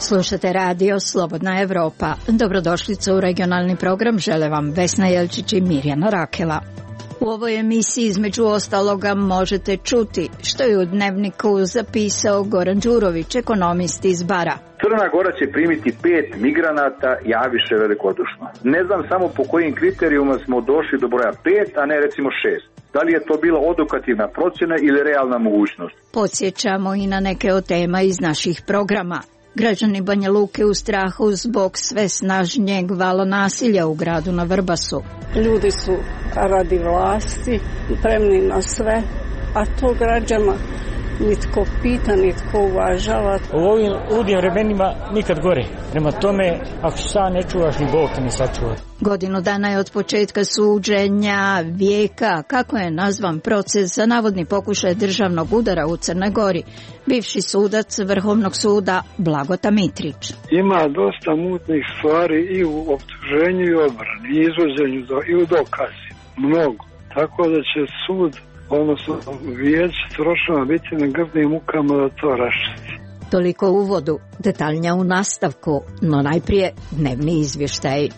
Slušate radio Slobodna Evropa. Dobrodošlicu u regionalni program žele vam Vesna Jelčić i Mirjana Rakela. U ovoj emisiji između ostaloga možete čuti što je u Dnevniku zapisao Goran Đurović, ekonomist iz Bara. Crna Gora će primiti 5 migranata, javiše velikodušno. Ne znam samo po kojim kriterijuma smo došli do broja 5, a ne recimo 6. Da li je to bila odokativna procjena ili realna mogućnost? Podsjećamo i na neke od tema iz naših programa. Građani Banja Luke u strahu zbog sve snažnijeg vala nasilja u gradu na Vrbasu. Ljudi su radi vlasti spremni na sve, a to građana nitko pita, nitko uvažava. U ovim ludim vremenima nikad gore. Prema tome, ako sam ne čuvaš, ni Bog te ne sačuva. Godinu dana je od početka suđenja vijeka, kako je nazvan proces za navodni pokušaj državnog udara u Crnoj Gori. Bivši sudac Vrhovnog suda Blagota Mitrić. Ima dosta mutnih stvari i u optuženju i odbrani, i izvođenju i u dokazi. Mnogo. Tako da će sud, odnosno vijeće trošava biti na grdnim mukama da to raščisti. Toliko u uvodu, detaljnija u nastavku, no najprije dnevni izvještaj.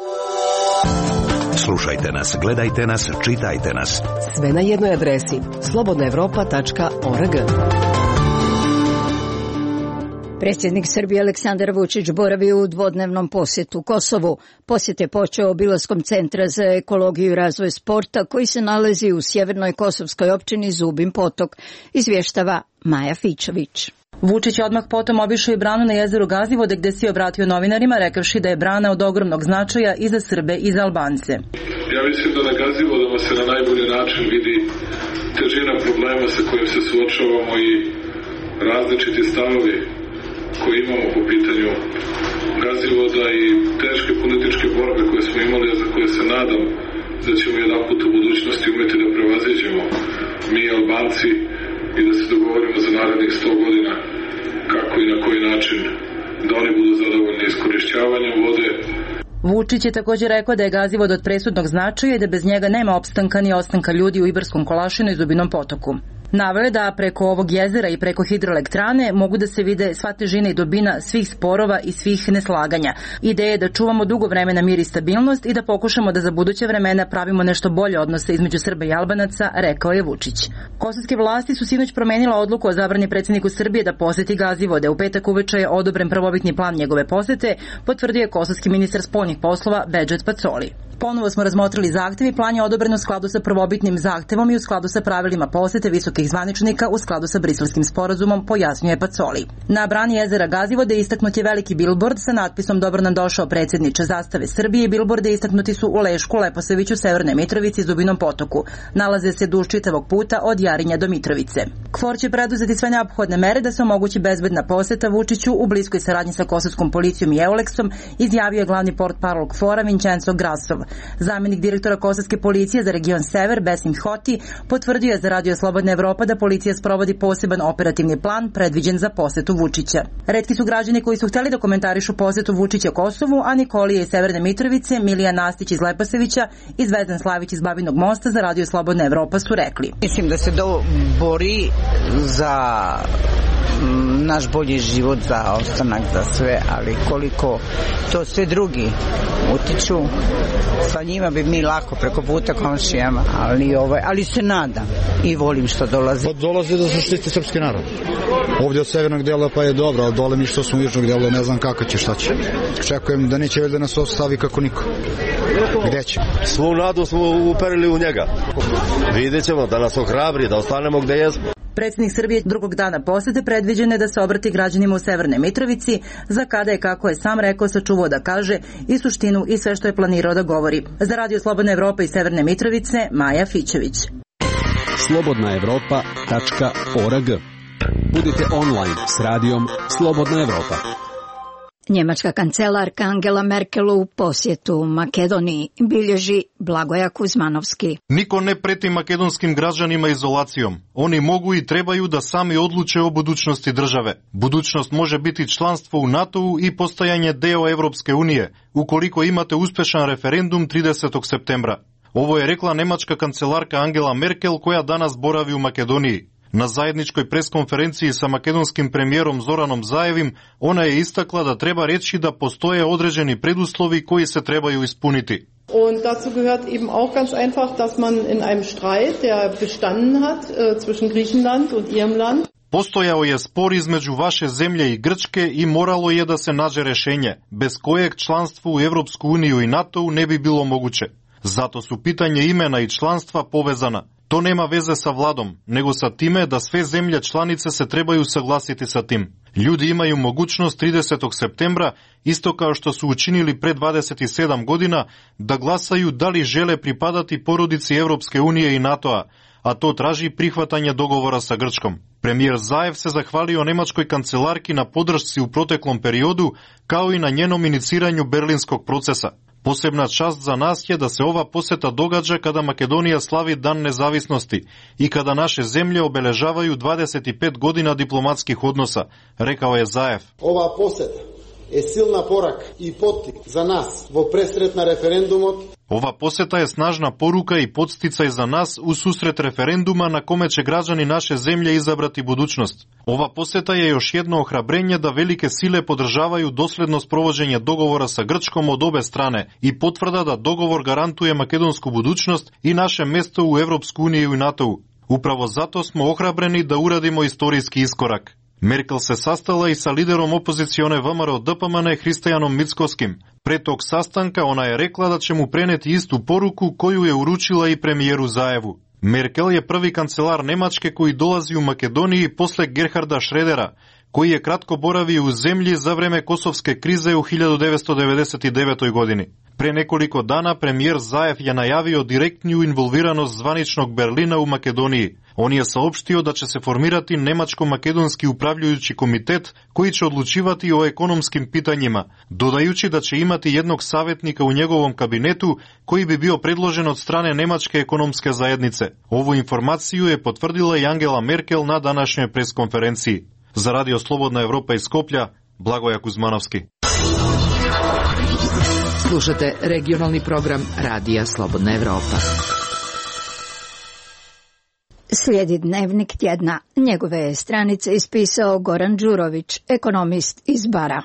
Slušajte nas, gledajte nas, čitajte nas. Sve na jednoj adresi slobodnaevropa.org. Predsjednik Srbije Aleksandar Vučić boravi u dvodnevnom posjetu Kosovu. Posjet je počeo obilaskom Centra za ekologiju i razvoj sporta koji se nalazi u sjevernoj kosovskoj općini Zubin Potok, izvještava Maja Fićović. Vučić je odmah potom obišao i branu na jezeru Gazivode gdje se obratio novinarima rekavši da je brana od ogromnog značaja i za Srbe i za Albance. Ja mislim da na Gazivodama se na najbolji način vidi težina problema sa kojim se suočavamo i različiti stavovi koje imamo po pitanju Gazivoda i teške političke borbe koje smo imali, a za koje se nadam da ćemo jedan put u budućnosti umjeti da prevaziđemo mi Albanci i da se dogovorimo za narednih 100 godina kako i na koji način da oni budu zadovoljni iskorišćavanjem vode. Vučić je također rekao da je Gazivod od presudnog značaja i da bez njega nema opstanka ni ostanka ljudi u Ibarskom Kolašinu i Zubinom Potoku. Naveo je da preko ovog jezera i preko hidroelektrane mogu da se vide sva težina i dubina svih sporova i svih neslaganja. Ideja je da čuvamo dugo vremena mir i stabilnost i da pokušamo da za buduće vremena pravimo nešto bolje odnose između Srba i Albanaca, rekao je Vučić. Kosovske vlasti su sinoć promenila odluku o zabrani predsjedniku Srbije da poseti Gazivode. U petak uveče je odobren prvobitni plan njegove posete, potvrdio je kosovski ministar spoljnih poslova Bedžet Pacoli. Ponovo smo razmotrili zahtev i plan je odobren u skladu sa prvobitnim zahtevom i u skladu sa pravilima posete visokih zvaničnika u skladu sa Briselskim sporazumom, pojasnjuje Pacoli. Na brani jezera Gazivode istaknut je veliki bilbord sa natpisom Dobro nam došao predsjedniče zastave Srbije i bilborde istaknuti su u Lešku, Leposaviću, Severnoj Mitrovici i Zubinom Potoku. Nalaze se duž čitavog puta od Jarinja do Mitrovice. KFOR će preduzeti sve neophodne mere da se omogući bezbedna poseta Vučiću u bliskoj saradnji sa kosovskom policijom i Euleksom, izjavio je glavni portparol KFOR-a Vincenzo Grassov. Zamjenik direktora kosovske policije za region Sever, Besim Hoti, potvrdio je za Radio Slobodna Evropa da policija sprovodi poseban operativni plan predviđen za posetu Vučića. Retki su građani koji su htjeli da komentarišu posetu Vučića Kosovu, a Nikolije iz Severne Mitrovice, Milija Nastić iz Leposavića i Zvezdan Slavić iz Babinog Mosta za Radio Slobodna Evropa su rekli. Mislim da se bori za naš bolji život, za ostanak, za sve, ali koliko to sve drugi utiču, sa njima bi mi lako preko puta komšijama, ali se nadam i volim što dolazi. Dolazi da zaštiti srpski narod. Ovdje od severnog dela pa je dobro, ali dole mi što smo u južnog dela ne znam kako će, šta će. Čekujem da neće da nas ostavi kako niko. Gde će? Svu nadu smo uperili u njega. Vidjet ćemo da nas ohrabri, da ostanemo gde jesmo. Predsjednik Srbije drugog dana posete predviđene da se obrati građanima u Severnoj Mitrovici, za kada je, kako je sam rekao, sačuvao da kaže i suštinu i sve što je planirao da govori. Za Radio Slobodna Evropa iz Severne Mitrovice, Maja Fićović. slobodnaevropa.org. Budite online s radijom Slobodna Evropa. Njemačka kancelarka Angela Merkel u posjetu Makedoniji, bilježi Blagoja Kuzmanovski. Niko ne preti makedonskim građanima izolacijom. Oni mogu i trebaju da sami odluče o budućnosti države. Budućnost može biti članstvo u NATO-u i postajanje deo Evropske unije, ukoliko imate uspešan referendum 30. septembra. Ovo je rekla nemačka kancelarka Angela Merkel koja danas boravi u Makedoniji. Na zajedničkoj preskonferenciji sa makedonskim premijerom Zoranom Zaevim, ona je istakla da treba reći da postoje određeni preduslovi koji se trebaju ispuniti. Und dazu gehört eben auch ganz einfach, dass man in einem Streit, der bestanden hat zwischen Griechenland und ihrem Land, postojao je spor između vaše zemlje i Grčke i moralo je da se nađe rešenje, bez kojeg članstvo u Evropsku uniju i NATO ne bi bilo moguće. Zato su pitanje imena i članstva povezana. To nema veze sa vladom, nego sa time da sve zemlje članice se trebaju saglasiti sa tim. Ljudi imaju mogućnost 30. septembra, isto kao što su učinili pre 27 godina, da glasaju da li žele pripadati porodici Evropske unije i NATO-a, a to traži prihvatanje dogovora sa Grčkom. Premijer Zaev se zahvalio nemačkoj kancelarki na podršci u proteklom periodu, kao i na njenom iniciranju berlinskog procesa. Posebna čast za nas je da se ova poseta događa kada Makedonija slavi Dan nezavisnosti i kada naše zemlje obeležavaju 25 godina diplomatskih odnosa, rekao je Zaev. Ova poseta je silna porak i potik za nas vo presret na referendumot. Ova poseta je snažna poruka i podsticaj za nas u susret referenduma na kome će građani naše zemlje izabrati budućnost. Ova poseta je još jedno ohrabrenje da velike sile podržavaju dosledno sprovođenje dogovora sa Grčkom od obe strane i potvrda da dogovor garantuje makedonsku budućnost i naše mesto u Evropsku uniju i NATO-u. Upravo zato smo ohrabreni da uradimo istorijski iskorak. Merkel se sastala i sa liderom opozicione VMRO-DPMN Hristijanom Mickovskim. Pre tog sastanka ona je rekla da će mu preneti istu poruku koju je uručila i premijeru Zaevu. Merkel je prvi kancelar Nemačke koji dolazi u Makedoniji posle Gerharda Schrödera, koji je kratko boravio u zemlji za vreme kosovske krize u 1999. godini. Pre nekoliko dana premijer Zaev je najavio direktniju involviranost zvaničnog Berlina u Makedoniji. On je saopštio da će se formirati nemačko-makedonski upravljajući komitet koji će odlučivati o ekonomskim pitanjima, dodajući da će imati jednog savjetnika u njegovom kabinetu koji bi bio predložen od strane Nemačke ekonomske zajednice. Ovu informaciju je potvrdila i Angela Merkel na današnjoj preskonferenciji. Za Radio Slobodna Evropa iz Skoplja, Blagoja Kuzmanovski. Slušate regionalni program Radija Slobodna Evropa. Slijedi dnevnik tjedna. Njegove je stranice ispisao Goran Đurović, ekonomist iz Bara.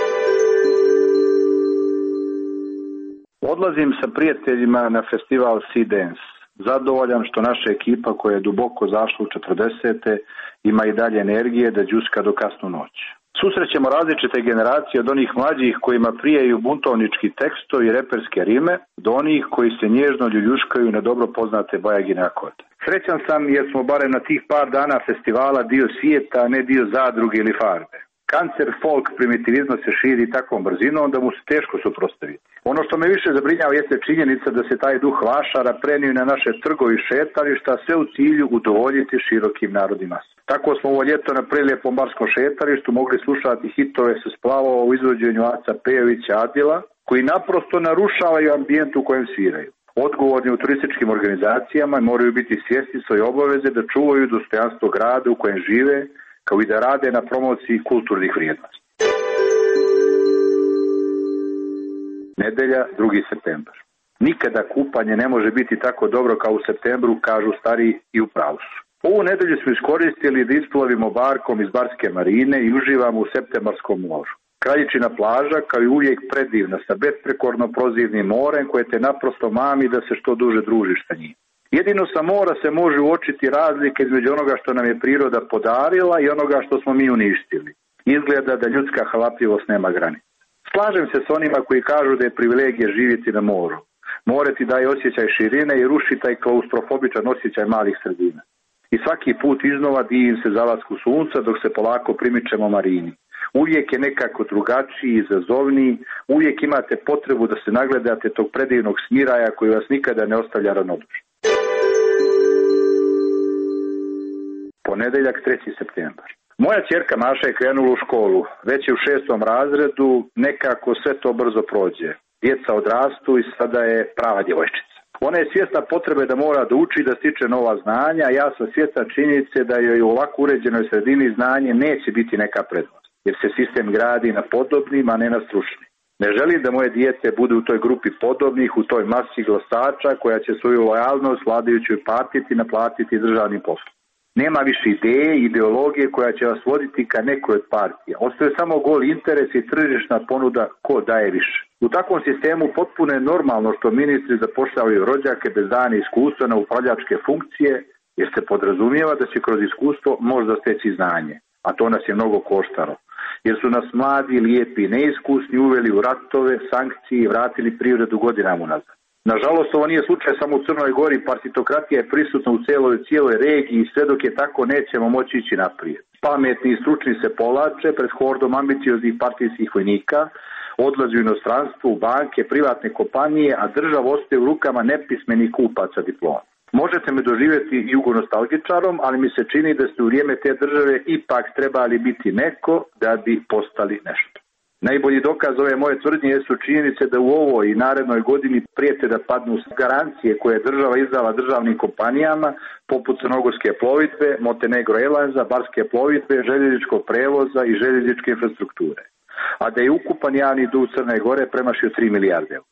Odlazim sa prijateljima na festival Sea Dance. Zadovoljan što naša ekipa koja je duboko zašla u 40. ima i dalje energije da đuska do kasnu noć. Susrećemo različite generacije od onih mlađih kojima prijaju buntovnički tekstovi i reperske rime, do onih koji se nježno ljuljuškaju na dobro poznate bajagine akorde. Srećan sam jer smo barem na tih par dana festivala dio svijeta, a ne dio zadruge ili farbe. Kancer folk primitivizma se širi takvom brzinom da mu se teško suprotstaviti. Ono što me više zabrinjava jeste činjenica da se taj duh vašara prenio na naše trgovi i šetališta, sve u cilju udovoljiti širokim narodnim masama. Tako smo ovo ljeto na prelijepom barskom šetalištu mogli slušati hitove sa splavova u izvođenju Aca Pejovića Adila, koji naprosto narušavaju ambijent u kojem sviraju. Odgovorni u turističkim organizacijama moraju biti svjesni svoje obaveze da čuvaju dostojanstvo grada u kojem žive, kao i da rade na promociji kulturnih vrijednosti. Nedelja, 2. septembar. Nikada kupanje ne može biti tako dobro kao u septembru, kažu stari i u pravu su. Ovu nedelju smo iskoristili da isplovimo barkom iz Barske marine i uživamo u septembarskom moru. Kraljičina plaža, kao i uvijek predivna, sa besprekorno prozirnim morem koje te naprosto mami da se što duže družiš sa njim. Jedino sa mora se može uočiti razlike između onoga što nam je priroda podarila i onoga što smo mi uništili. Izgleda da ljudska halapljivost nema granica. Slažem se s onima koji kažu da je privilegija živjeti na moru. More ti daje osjećaj širine i ruši taj klaustrofobičan osjećaj malih sredina. I svaki put iznova divim se zalasku sunca dok se polako primičemo marini. Uvijek je nekako drugačiji, izazovniji, uvijek imate potrebu da se nagledate tog predivnog smiraja koji vas nikada ne ostavlja ravnodušni. Ponedeljak, 3. septembar. Moja ćerka Maša je krenula u školu. Već je u 6. razredu, nekako sve to brzo prođe. Djeca odrastu i sada je prava djevojčica. Ona je svjesna potrebe da mora da uči i da stiče nova znanja, a ja sam svjestan činjenice da joj u ovako uređenoj sredini znanje neće biti neka prednost, jer se sistem gradi na podobnim, a ne na stručnim. Ne želim da moje dijete bude u toj grupi podobnih, u toj masi glasača koja će svoju lojalnost vladajućoj partiji naplatiti državnim poslom. Nema više ideje, ideologije koja će vas voditi ka nekoj od partija. Ostaje samo gol interes i tržišna ponuda ko daje više. U takvom sistemu potpuno je normalno što ministri zapošljavaju rođake bez dana iskustva na upravljačke funkcije, jer se podrazumijeva da će kroz iskustvo možda steći znanje. A to nas je mnogo koštalo. Jer su nas mladi, lijepi i neiskusni uveli u ratove, sankcije i vratili privredu godinama unazad. Nažalost, ovo nije slučaj samo u Crnoj Gori, partitokratija je prisutna u cijeloj regiji i sve dok je tako nećemo moći ići naprijed. Pametni i stručni se povlače pred hordom ambicioznih partijskih vojnika, odlaze u inostranstvo, u banke, privatne kompanije, a država ostaje u rukama nepismenih kupaca diploma. Možete me doživjeti jugonostalgičarom, ali mi se čini da ste u vrijeme te države ipak trebali biti neko da bi postali nešto. Najbolji dokaz ove moje tvrdnje su činjenice da u ovoj i narednoj godini prijete da padnu garancije koje je država izdala državnim kompanijama poput Crnogorske plovidbe, Montenegro Airlinesa, Barske plovidbe, željezničkog prevoza i željezničke infrastrukture. A da je ukupan javni dug Crne Gore premašio 3 milijarde eura.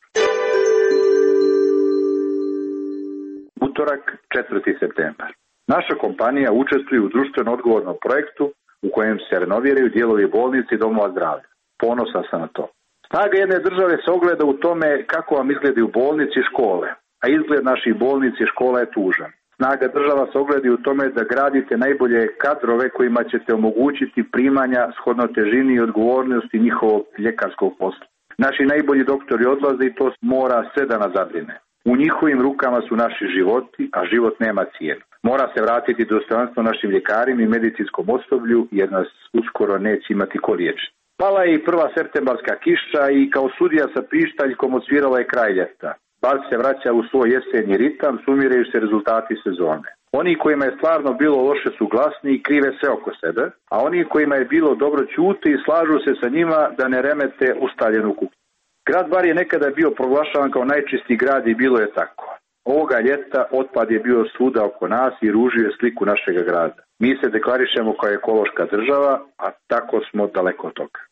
Utorak, 4. septembar. Naša kompanija učestvuje u društveno odgovornom projektu u kojem se renoviraju dijelovi bolnice i domova zdravlja. Ponosan sam na to. Snaga jedne države se ogleda u tome kako vam izgledaju bolnice i škole, a izgled naših bolnica i škola je tužan. Snaga država se ogleda u tome da gradite najbolje kadrove kojima ćete omogućiti primanja shodno težini i odgovornosti njihovog ljekarskog posla. Naši najbolji doktori odlaze i to mora sve da nas zabrine. U njihovim rukama su naši životi, a život nema cijenu. Mora se vratiti dostojanstvo našim ljekarima i medicinskom osoblju jer nas uskoro neće imati ko liječiti. Pala je i prva septembarska kiša i kao sudija sa pištaljkom odsvirala je kraj ljeta. Bar se vraća u svoj jesenji ritam, sumiraju se rezultati sezone. Oni kojima je stvarno bilo loše su glasni i krive sve oko sebe, a oni kojima je bilo dobro ćute i slažu se sa njima da ne remete ustaljenu kuću. Grad Bar je nekada bio proglašavan kao najčistiji grad i bilo je tako. Ovoga ljeta otpad je bio svuda oko nas i ružio je sliku našega grada. Mi se deklarišemo kao ekološka država, a tako smo daleko od toga.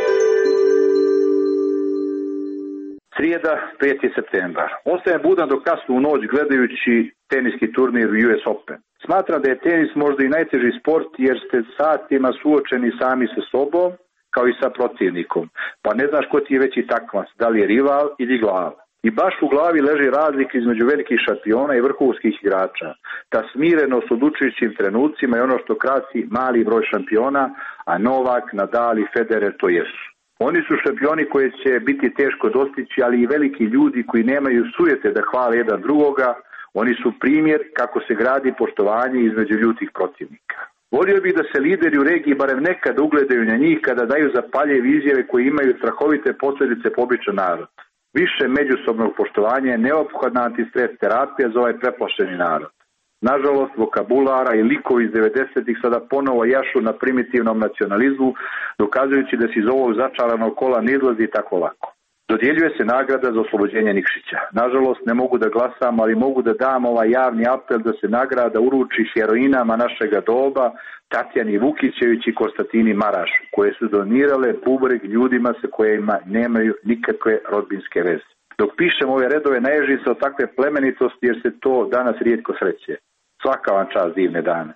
Srijeda, 5. septembar. Ostajem budan do kasnu u noć gledajući teniski turnir US Open. Smatram da je tenis možda i najteži sport jer ste satima suočeni sami sa sobom kao i sa protivnikom. Pa ne znaš ko ti je veći takmac, da li je rival ili glava. I baš u glavi leži razlika između velikih šampiona i vrhunskih igrača. Ta smirenost odlučujućim trenucima je ono što krasi mali broj šampiona, a Novak, Nadal i Federer to jesu. Oni su šampioni koje će biti teško dostići, ali i veliki ljudi koji nemaju sujete da hvale jedan drugoga, oni su primjer kako se gradi poštovanje između ljutih protivnika. Volio bih da se lideri u regiji barem nekada ugledaju na njih kada daju zapaljive izjave koje imaju strahovite posljedice po običan narod. Više međusobnog poštovanja je neophodna antistres terapija za ovaj preplašeni narod. Nažalost, vokabulara i likovi iz 90-ih sada ponovo jašu na primitivnom nacionalizmu, dokazujući da se iz ovog začaranog kola ne izlazi tako lako. Dodjeljuje se nagrada za oslobođenje Nikšića. Nažalost, ne mogu da glasam, ali mogu da dam ovaj javni apel da se nagrada uruči heroinama našega doba, Tatjani Vukićević i Konstantini Maraš, koje su donirale bubreg ljudima sa kojima nemaju nikakve rodbinske veze. Dok pišem ove redove, naježim se od takve plemenitosti jer se to danas rijetko sreće. Svaka vam čast, divne dane.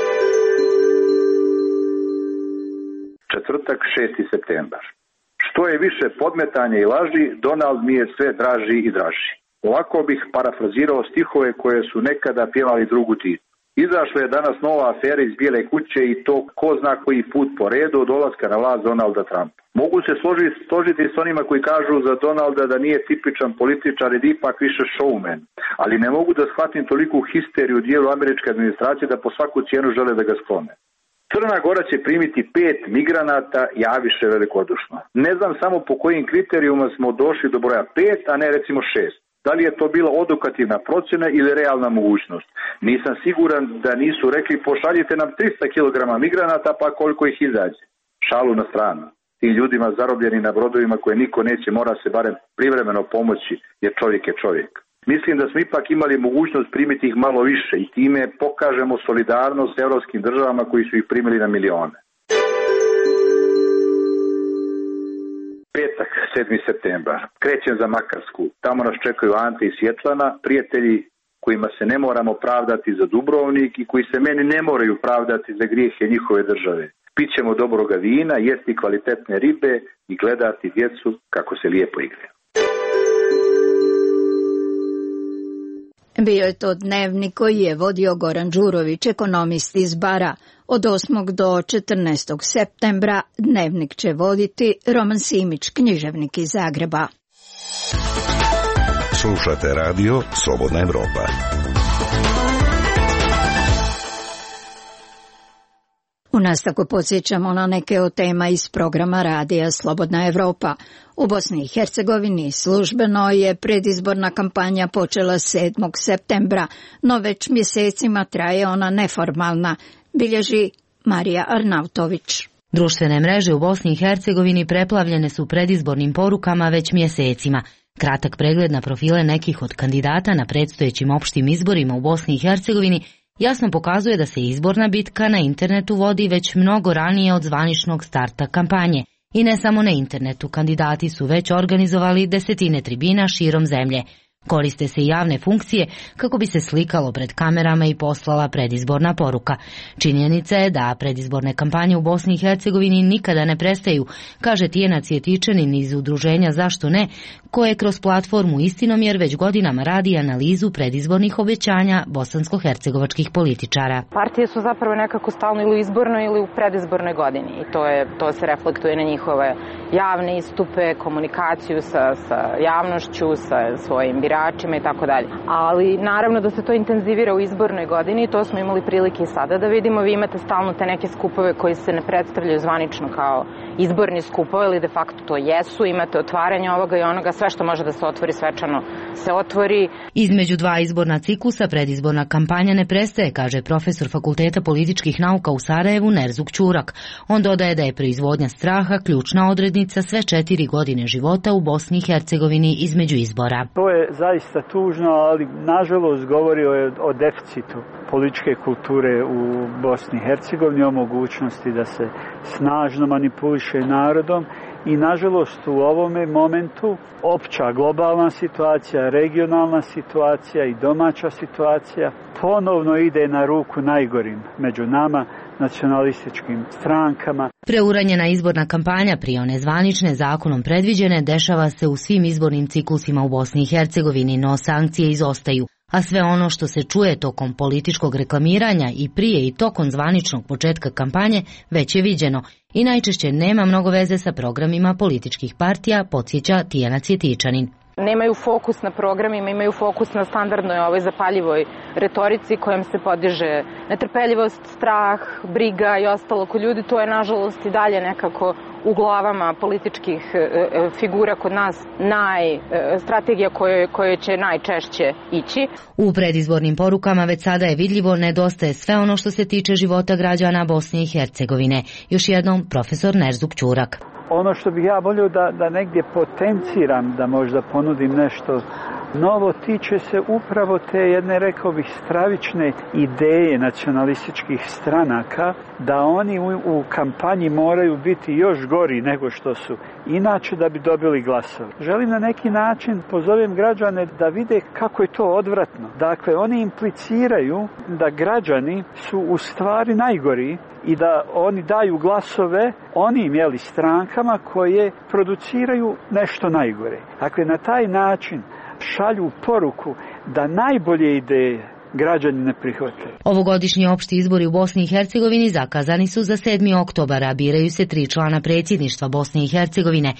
Četvrtak, 6. septembar. Što je više podmetanja i laži, Donald mi je sve draži i draži. Ovako bih parafrazirao stihove koje su nekada pjevali drugu Titu. Izašla je danas nova afera iz Bijele kuće i to ko zna koji put po redu od dolaska na vlast Donalda Trumpa. Mogu se složiti s onima koji kažu za Donalda da nije tipičan političar i ipak više showman, ali ne mogu da shvatim toliku histeriju u dijelu američke administracije da po svaku cijenu žele da ga sklone. Crna Gora će primiti 5 migranata, javiše velikodušno. Ne znam samo po kojim kriterijuma smo došli do broja 5, a ne recimo 6. Da li je to bila odokativna procjena ili realna mogućnost? Nisam siguran da nisu rekli pošaljite nam 300 kg migranata pa koliko ih izađe. Šalu na stranu. Tim ljudima zarobljeni na brodovima koje niko neće mora se barem privremeno pomoći jer čovjek je čovjek. Mislim da smo ipak imali mogućnost primiti ih malo više i time pokažemo solidarnost s evropskim državama koji su ih primili na milione. Petak, 7. septembar. Krećem za Makarsku. Tamo nas čekaju Ante i Svjetlana, prijatelji kojima se ne moramo pravdati za Dubrovnik i koji se meni ne moraju pravdati za grijehe njihove države. Pićemo dobroga vina, jesti kvalitetne ribe i gledati djecu kako se lijepo igraju. Bio je to dnevnik koji je vodio Goran Đurović, ekonomist iz Bara. Od 8. do 14. septembra dnevnik će voditi Roman Simić, književnik iz Zagreba. Slušate radio Slobodna Evropa. U nastavku podsjećamo na neke od tema iz programa radija Slobodna Evropa. U Bosni i Hercegovini službeno je predizborna kampanja počela 7. septembra, no već mjesecima traje ona neformalna, bilježi Marija Arnautović. Društvene mreže u Bosni i Hercegovini preplavljene su predizbornim porukama već mjesecima. Kratak pregled na profile nekih od kandidata na predstojećim opštim izborima u Bosni i Hercegovini jasno pokazuje da se izborna bitka na internetu vodi već mnogo ranije od zvaničnog starta kampanje. I ne samo na internetu, kandidati su već organizovali desetine tribina širom zemlje. Koriste se javne funkcije kako bi se slikalo pred kamerama i poslala predizborna poruka. Činjenica je da predizborne kampanje u Bosni i Hercegovini nikada ne prestaju, kaže Tijena Cvjetičanin iz udruženja Zašto ne, koje kroz platformu Istinomjer već godinama radi analizu predizbornih obećanja bosansko-hercegovačkih političara. Partije su zapravo nekako stalno ili u izbornoj ili u predizbornoj godini i to se reflektuje na njihove javne istupe, komunikaciju sa javnošću, sa svojim biračima i tako dalje. Ali naravno da se to intenzivira u izbornoj godini i to smo imali prilike i sada da vidimo. Vi imate stalno te neke skupove koji se ne predstavljaju zvanično kao izborni skupovi, ali de facto to jesu. Imate otvaranje ovoga i onoga, sve što može da se otvori svečano se otvori. Između dva izborna ciklusa predizborna kampanja ne prestaje, kaže profesor Fakulteta političkih nauka u Sarajevu Nerzuk Ćurak. On dodaje da je proizvodnja straha ključna odrednica sve 4 godine života u Bosni i Hercegovini između izbora. To je zaista tužno, ali nažalost govori o deficitu političke kulture u Bosni i Hercegovini, o mogućnosti da se snažno manipuliše narodom i nažalost u ovome momentu opća globalna situacija, regionalna situacija i domaća situacija ponovno ide na ruku najgorim među nama, nacionalističkim strankama. Preuranjena izborna kampanja prije one zvanične zakonom predviđene dešava se u svim izbornim ciklusima u Bosni i Hercegovini, no sankcije izostaju. A sve ono što se čuje tokom političkog reklamiranja i prije i tokom zvaničnog početka kampanje već je viđeno i najčešće nema mnogo veze sa programima političkih partija, podsjeća Tijana Cvjetičanin. Nemaju fokus na programima, imaju fokus na standardnoj ovoj zapaljivoj retorici kojom se podiže netrpeljivost, strah, briga i ostalo kod ljudi. To je nažalost i dalje nekako u glavama političkih figura kod nas strategija koje će najčešće ići. U predizbornim porukama već sada je vidljivo nedostaje sve ono što se tiče života građana Bosne i Hercegovine. Još jednom profesor Nerzuk Ćurak. Ono što bih ja volio da negdje potenciram, da možda ponudim nešto novo, tiče se upravo te jedne, rekao bih, stravične ideje nacionalističkih stranaka, da oni u kampanji moraju biti još gori nego što su inače da bi dobili glasove. Želim na neki način pozovem građane da vide kako je to odvratno. Dakle, oni impliciraju da građani su u stvari najgori i da oni daju glasove onim strankama koje produciraju nešto najgore. Dakle, na taj način šalju poruku da najbolje ideje građani ne prihvate. Ovogodišnji opšti izbori u Bosni i Hercegovini zakazani su za 7. oktobara. Biraju se 3 člana predsjedništva Bosne i Hercegovine,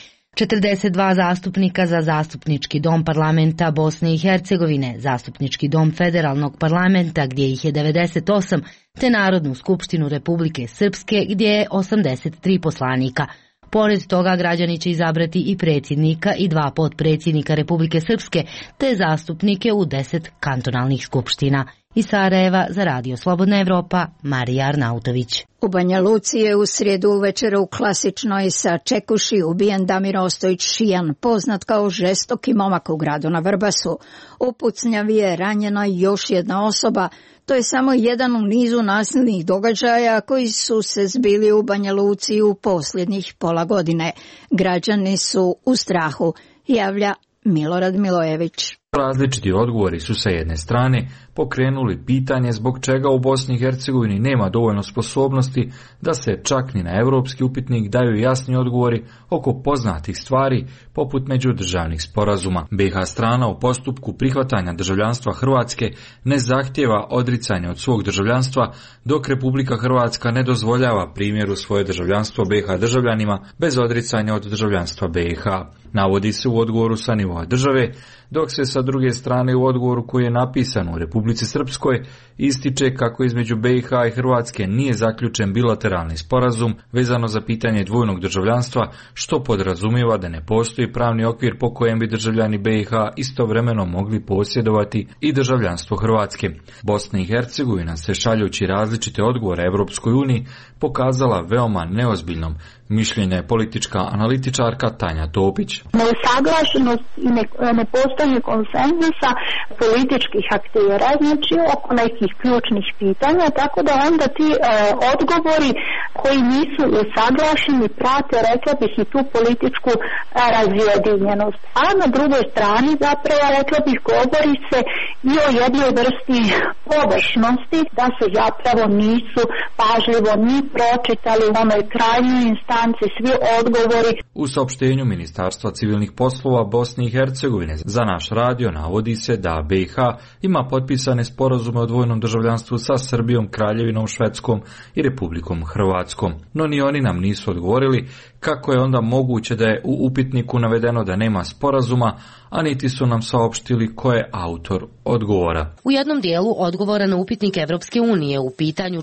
42 zastupnika za Zastupnički dom parlamenta Bosne i Hercegovine, Zastupnički dom federalnog parlamenta gdje ih je 98, te Narodnu skupštinu Republike Srpske gdje je 83 poslanika. Pored toga građani će izabrati i predsjednika i 2 potpredsjednika Republike Srpske te zastupnike u 10 kantonalnih skupština. Iz Sarajeva za Radio Slobodna Evropa, Marija Arnautović. U Banja Luci je u srijedu uvečer u klasičnoj sačekuši ubijen Damir Ostojić Šijan, poznat kao žestoki momak u gradu na Vrbasu. U pucnjavi je ranjena još jedna osoba. To je samo jedan u nizu nasilnih događaja koji su se zbili u Banja Luci u posljednjih pola godine. Građani su u strahu, javlja Milorad Milojević. Različiti odgovori su sa jedne strane pokrenuli pitanje zbog čega u Bosni i Hercegovini nema dovoljno sposobnosti da se čak ni na europski upitnik daju jasni odgovori oko poznatih stvari poput međudržavnih sporazuma. BiH strana u postupku prihvatanja državljanstva Hrvatske ne zahtijeva odricanje od svog državljanstva, dok Republika Hrvatska ne dozvoljava primjeru svoje državljanstvo BiH državljanima bez odricanja od državljanstva BiH. Navodi se u odgovoru sa nivoa države, dok se sa druge strane u odgovoru koji je napisan u Republici Srpskoj ističe kako između BiH i Hrvatske nije zaključen bilateralni sporazum vezano za pitanje dvojnog državljanstva, što podrazumijeva da ne postoji pravni okvir po kojem bi državljani BiH istovremeno mogli posjedovati i državljanstvo Hrvatske. Bosna i Hercegovina se šaljući različite odgovore Evropskoj uniji pokazala veoma neozbiljnom, mišljenja je politička analitičarka Tanja Topić. Neusaglašenost i nepostojanje konsenzusa političkih aktera, znači oko nekih ključnih pitanja, tako da onda ti odgovori koji nisu usaglašeni prate, rekla bih, i tu političku razjedinjenost. A na drugoj strani zapravo, rekla bih, govori se i o jednoj vrsti površnosti, da se zapravo nisu pažljivo ni pročitali u onoj krajnjoj instanci svi odgovori. U saopštenju Ministarstva civilnih poslova Bosne i Hercegovine za naš radio navodi se da BiH ima potpisane sporazume o dvojnom državljanstvu sa Srbijom, Kraljevinom Švedskom i Republikom Hrvatskom. No ni oni nam nisu odgovorili kako je onda moguće da je u upitniku navedeno da nema sporazuma, a niti su nam saopštili ko je autor odgovora. U jednom dijelu odgovora na upitnik Evropske unije u pitanju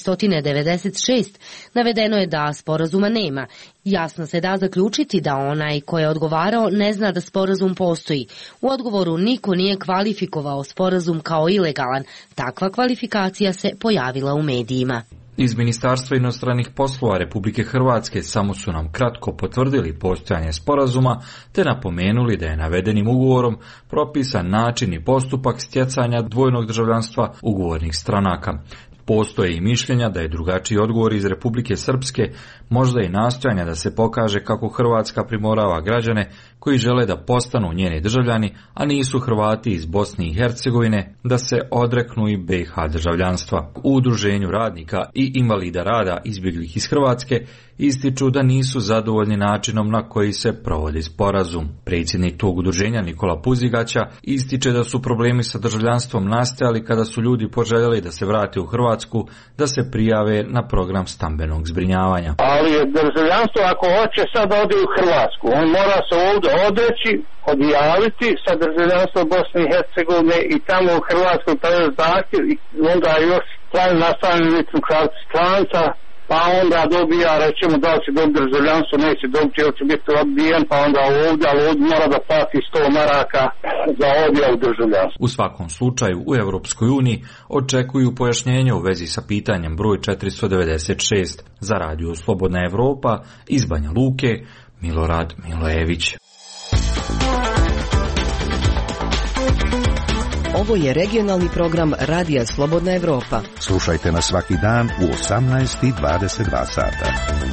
496 navedeno je da sporazuma nema. Jasno se da zaključiti da onaj ko je odgovarao ne zna da sporazum postoji. U odgovoru niko nije kvalifikovao sporazum kao ilegalan. Takva kvalifikacija se pojavila u medijima. Iz Ministarstva inostranih poslova Republike Hrvatske samo su nam kratko potvrdili postojanje sporazuma te napomenuli da je navedenim ugovorom propisan način i postupak stjecanja dvojnog državljanstva ugovornih stranaka. Postoje i mišljenja da je drugačiji odgovor iz Republike Srpske, možda i nastojanja da se pokaže kako Hrvatska primorava građane koji žele da postanu njeni državljani, a nisu Hrvati iz Bosne i Hercegovine, da se odreknu i BiH državljanstva. U Udruženju radnika i invalida rada izbjeglih iz Hrvatske ističu da nisu zadovoljni načinom na koji se provodi sporazum. Predsjednik tog udruženja Nikola Puzigaća ističe da su problemi sa državljanstvom nastajali kada su ljudi poželjeli da se vrate u Hrvatsku, da se prijave na program stambenog zbrinjavanja. Ali državljanstvo ako hoće sad odi u Hrvatsku, on mora se ovdje odreći, odjaviti sa državljanstvom Bosne i Hercegovine i tamo u Hrvatskoj predati zahtjev i onda još trajno nastavljeni ličnu kartu stranca, pa onda dobija, rećemo, da li će dobiti državljanstvo, neće dobiti, ili će biti odbijen, pa onda ovdje, ali ovdje mora da plati 100 maraka za odjavu državljanstva. U svakom slučaju, u Evropskoj uniji očekuju pojašnjenje u vezi sa pitanjem broj 496. Za radio Slobodna Evropa, iz Banja Luke, Milorad Milojević. Ovo je regionalni program Radija Slobodna Evropa. Slušajte nas svaki dan u 18:22 sata.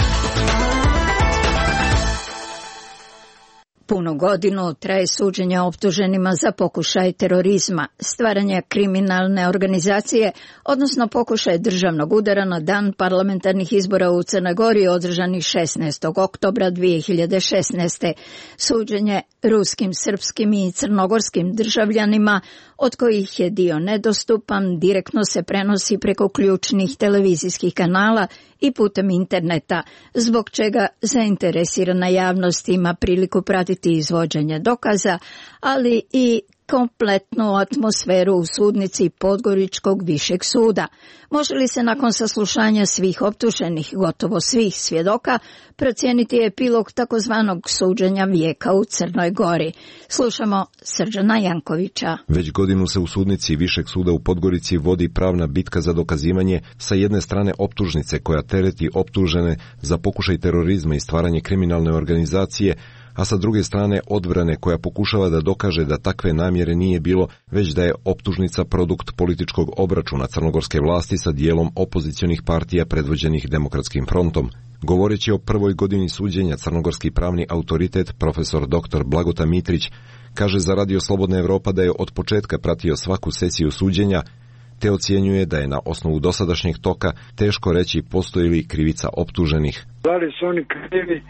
Punu godinu traje suđenje optuženima za pokušaj terorizma, stvaranja kriminalne organizacije, odnosno pokušaj državnog udara na dan parlamentarnih izbora u Crnoj Gori održanih 16. oktobra 2016. Suđenje ruskim, srpskim i crnogorskim državljanima, od kojih je dio nedostupan, direktno se prenosi preko ključnih televizijskih kanala i putem interneta, zbog čega zainteresirana javnost ima priliku pratiti izvođenje dokaza, ali i kompletnu atmosferu u sudnici Podgoričkog višeg suda. Može li se nakon saslušanja svih optuženih, gotovo svih svjedoka, procijeniti epilog takozvanog suđenja vijeka u Crnoj Gori? Slušamo Srđana Jankovića. Već godinu se u sudnici Višeg suda u Podgorici vodi pravna bitka za dokazivanje sa jedne strane optužnice koja tereti optužene za pokušaj terorizma i stvaranje kriminalne organizacije, a sa druge strane odbrane koja pokušava da dokaže da takve namjere nije bilo, već da je optužnica produkt političkog obračuna crnogorske vlasti sa dijelom opozicionih partija predvođenih Demokratskim frontom. Govoreći o prvoj godini suđenja, crnogorski pravni autoritet profesor dr. Blagota Mitrić kaže za Radio Slobodna Evropa da je od početka pratio svaku sesiju suđenja, te ocjenjuje da je na osnovu dosadašnjeg toka teško reći postoji li krivica optuženih. Da li su oni krivi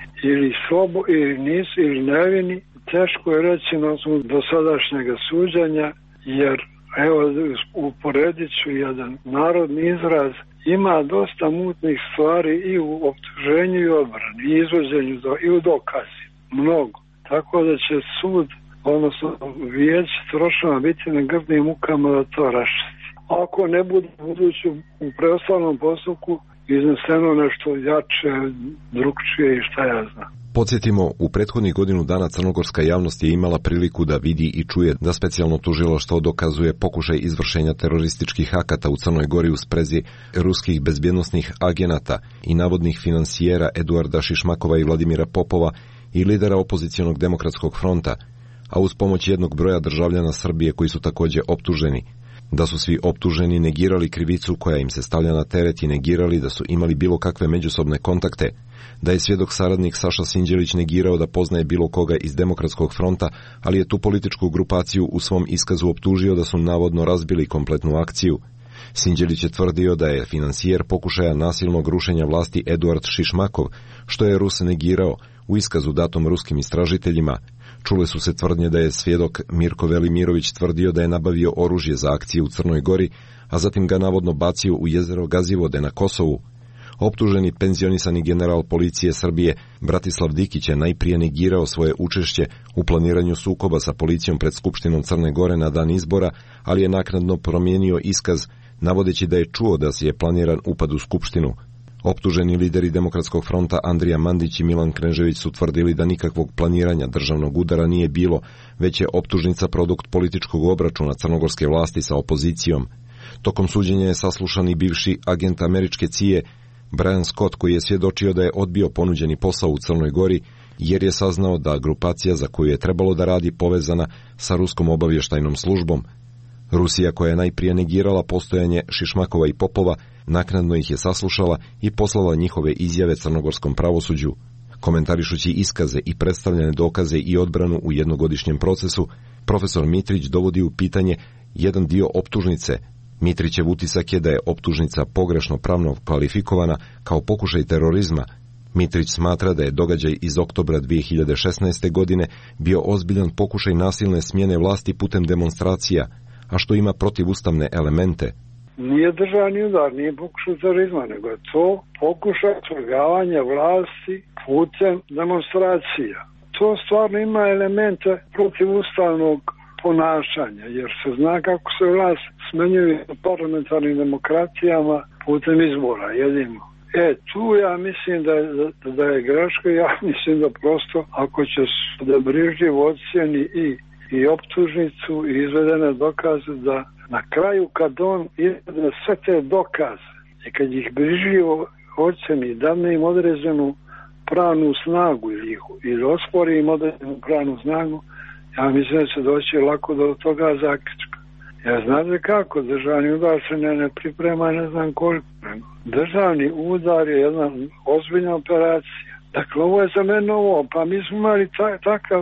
ili nisu ili nevini, teško je reći na osnovu dosadašnjeg suđenja, jer evo uporedit ću jedan narodni izraz, ima dosta mutnih stvari i u optuženju i odbrani, i izvođenju i u dokazi, mnogo. Tako da će sud, odnosno vijeće trošava biti na grdnim mukama da to raščisti. Ako ne bude budući u preostalnom postupku izneseno nešto jače, drugčije i šta ja znam. Podsjetimo, u prethodnih godinu dana crnogorska javnost je imala priliku da vidi i čuje da specijalno tužilaštvo dokazuje pokušaj izvršenja terorističkih akata u Crnoj Gori u sprezi ruskih bezbjednosnih agenata i navodnih finansijera Eduarda Šišmakova i Vladimira Popova i lidera opozicionog demokratskog fronta, a uz pomoć jednog broja državljana Srbije koji su također optuženi. Da su svi optuženi negirali krivicu koja im se stavlja na teret i negirali da su imali bilo kakve međusobne kontakte, da je svjedok saradnik Saša Sinđelić negirao da poznaje bilo koga iz Demokratskog fronta, ali je tu političku grupaciju u svom iskazu optužio da su navodno razbili kompletnu akciju. Sinđelić je tvrdio da je finansijer pokušaja nasilnog rušenja vlasti Eduard Šišmakov, što je Rus negirao u iskazu datom ruskim istražiteljima. Čule su se tvrdnje da je svjedok Mirko Velimirović tvrdio da je nabavio oružje za akcije u Crnoj Gori, a zatim ga navodno bacio u jezero Gazivode na Kosovu. Optuženi penzionisani general policije Srbije Bratislav Dikić je najprije negirao svoje učešće u planiranju sukoba sa policijom pred Skupštinom Crne Gore na dan izbora, ali je naknadno promijenio iskaz, navodeći da je čuo da se je planiran upad u Skupštinu. Optuženi lideri Demokratskog fronta Andrija Mandić i Milan Knežević su tvrdili da nikakvog planiranja državnog udara nije bilo, već je optužnica produkt političkog obračuna crnogorske vlasti sa opozicijom. Tokom suđenja je saslušan i bivši agent američke CIA Brian Scott, koji je svjedočio da je odbio ponuđeni posao u Crnoj Gori jer je saznao da grupacija za koju je trebalo da radi povezana sa ruskom obavještajnom službom. Rusija, koja je najprije negirala postojanje Šišmakova i Popova, naknadno ih je saslušala i poslala njihove izjave crnogorskom pravosuđu. Komentarišući iskaze i predstavljene dokaze i odbranu u jednogodišnjem procesu, profesor Mitrić dovodi u pitanje jedan dio optužnice. Mitrićev utisak je da je optužnica pogrešno pravno kvalifikovana kao pokušaj terorizma. Mitrić smatra da je događaj iz oktobra 2016. godine bio ozbiljan pokušaj nasilne smjene vlasti putem demonstracija, a što ima protivustavne elemente. Nije državni udar, nije pokušaj terorizma, nego je to pokušaj svrgavanja vlasti putem demonstracija. To stvarno ima elemente protivustavnog ponašanja, jer se zna kako se vlast smenjuje parlamentarnim demokratijama putem izbora, jedino. Tu ja mislim da je greška, ja mislim da prosto ako će da brižljivo ocijeni i optužnicu i izvedene dokaze, da na kraju kad on izvede sve te dokaze i kad ih brižljivo ocjeni, dadne im određenu pravnu snagu ili ospori im određenu pravnu snagu, ja mislim da će doći lako do toga zaključka. Ja znate kako, državni udar se ne priprema, ne znam koliko. Državni udar je jedna ozbiljna operacija. Dakle, ovo je za mene novo, pa mi smo imali takav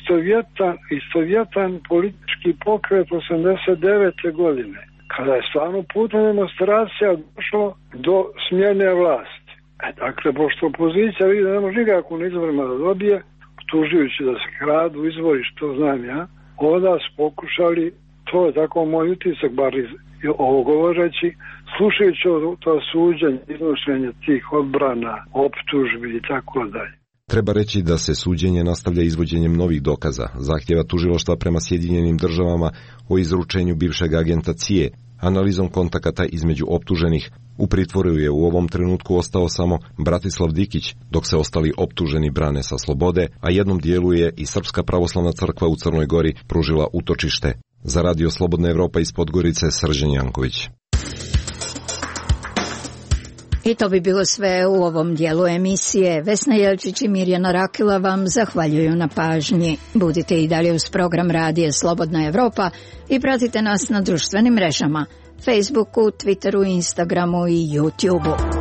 istovjetan politički pokret 89. godine, kada je stvarno putem demonstracija došlo do smjene vlasti. Dakle, pošto opozicija vidi da ne može nikako na izborima da dobije, tužujući da se kradu izbori, što znam ja, onda su pokušali, to je tako moj utisak, bar ovo govoreći, slušajući to suđenje, iznošenje tih odbrana, optužbi i tako dalje. Treba reći da se suđenje nastavlja izvođenjem novih dokaza, zahtjeva tužilaštva prema Sjedinjenim državama o izručenju bivšeg agenta CIA, analizom kontakata između optuženih. U pritvoru je u ovom trenutku ostao samo Bratislav Dikić, dok se ostali optuženi brane sa slobode, a jednom dijelu je i Srpska pravoslavna crkva u Crnoj Gori pružila utočište. Za Radio Slobodna Evropa iz Podgorice, Srđan Janković. I to bi bilo sve u ovom dijelu emisije. Vesna Jelčić i Mirjana Rakila vam zahvaljuju na pažnji. Budite i dalje uz program Radija Slobodna Evropa i pratite nas na društvenim mrežama, Facebooku, Twitteru, Instagramu i YouTubeu.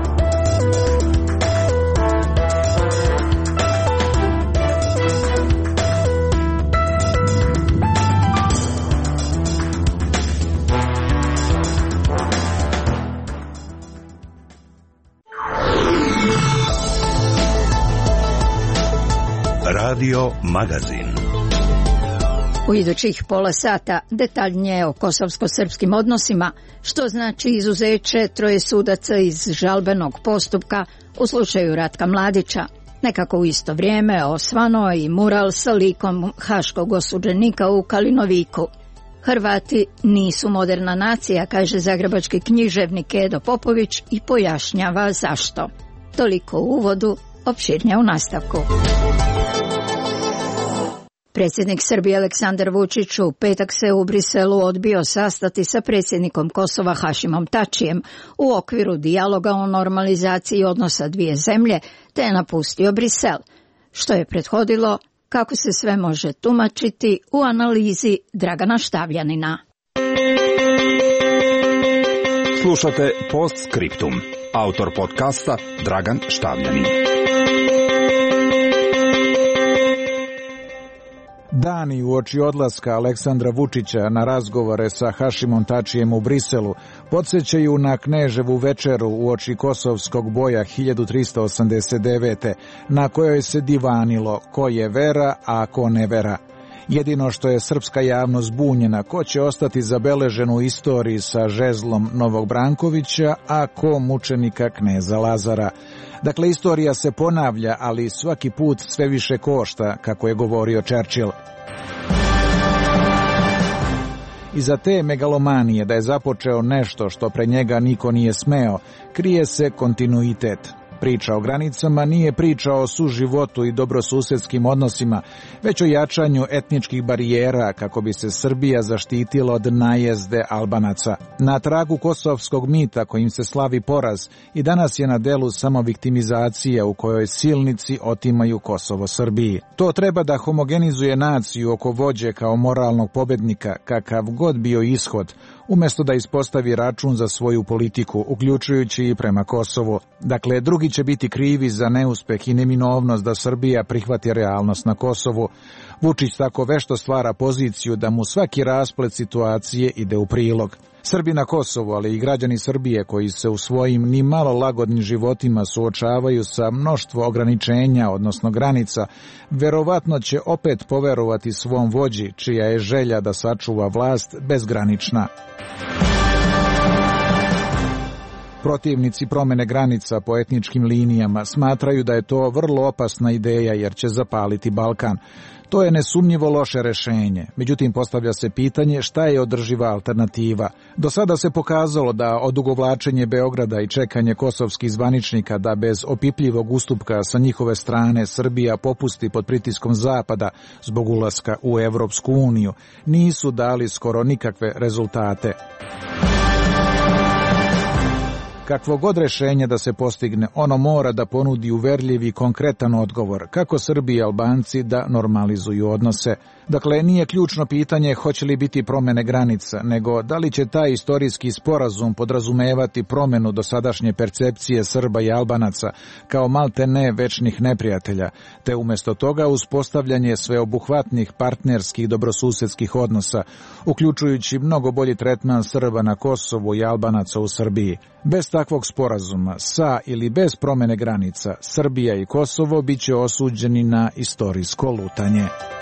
Radio Magazin. U idućih pola sata detaljnije o kosovsko-srpskim odnosima, što znači izuzeće 3 sudaca iz žalbenog postupka u slučaju Ratka Mladića. Nekako u isto vrijeme osvano i mural sa likom haškog osuđenika u Kalinoviku. Hrvati nisu moderna nacija, kaže zagrebački književnik Edo Popović i pojašnjava zašto. Toliko u uvodu, opširnije u nastavku. Predsjednik Srbije Aleksandar Vučić u petak se u Briselu odbio sastati sa predsjednikom Kosova Hašimom Tačijem u okviru dijaloga o normalizaciji odnosa dvije zemlje, te je napustio Brisel. Što je prethodilo, kako se sve može tumačiti u analizi Dragana Štavljanina. Slušate Postscriptum. Autor podcasta Dragan Štavljanin. Dani uoči odlaska Aleksandra Vučića na razgovore sa Hašimom Tačijem u Briselu podsjećaju na Kneževu večeru uoči kosovskog boja 1389. na kojoj se divanilo ko je vera, a ko ne vera. Jedino što je srpska javnost zbunjena, ko će ostati zabeležen u istoriji sa žezlom Novog Brankovića, a ko mučenika kneza Lazara. Dakle, istorija se ponavlja, ali svaki put sve više košta, kako je govorio Churchill. Iza te megalomanije da je započeo nešto što pre njega niko nije smeo, krije se kontinuitet. Priča o granicama nije priča o suživotu i dobrosusedskim odnosima, već o jačanju etničkih barijera kako bi se Srbija zaštitila od najezde Albanaca. Na tragu kosovskog mita kojim se slavi poraz i danas je na delu samo viktimizacija u kojoj silnici otimaju Kosovo Srbiji. To treba da homogenizuje naciju oko vođe kao moralnog pobednika, kakav god bio ishod, umjesto da ispostavi račun za svoju politiku, uključujući i prema Kosovu. Dakle, drugi će biti krivi za neuspeh i neminovnost da Srbija prihvati realnost na Kosovu. Vučić tako vešto stvara poziciju da mu svaki rasplet situacije ide u prilog. Srbi na Kosovu, ali i građani Srbije koji se u svojim ni malo lagodnim životima suočavaju sa mnoštvo ograničenja, odnosno granica, verovatno će opet poverovati svom vođi, čija je želja da sačuva vlast bezgranična. Protivnici promene granica po etničkim linijama smatraju da je to vrlo opasna ideja jer će zapaliti Balkan. To je nesumnjivo loše rešenje, međutim postavlja se pitanje šta je održiva alternativa. Do sada se pokazalo da odugovlačenje Beograda i čekanje kosovskih zvaničnika da bez opipljivog ustupka sa njihove strane Srbija popusti pod pritiskom Zapada zbog ulaska u Evropsku uniju nisu dali skoro nikakve rezultate. Kakvo god rešenje da se postigne, ono mora da ponudi uverljiv i konkretan odgovor kako Srbi i Albanci da normalizuju odnose. Dakle, nije ključno pitanje hoće li biti promene granica, nego da li će taj istorijski sporazum podrazumevati promenu dosadašnje percepcije Srba i Albanaca kao malte ne večnih neprijatelja, te umjesto toga uspostavljanje sveobuhvatnih partnerskih dobrosusedskih odnosa, uključujući mnogo bolji tretman Srba na Kosovu i Albanaca u Srbiji. Bez takvog sporazuma, sa ili bez promene granica, Srbija i Kosovo biće osuđeni na istorijsko lutanje.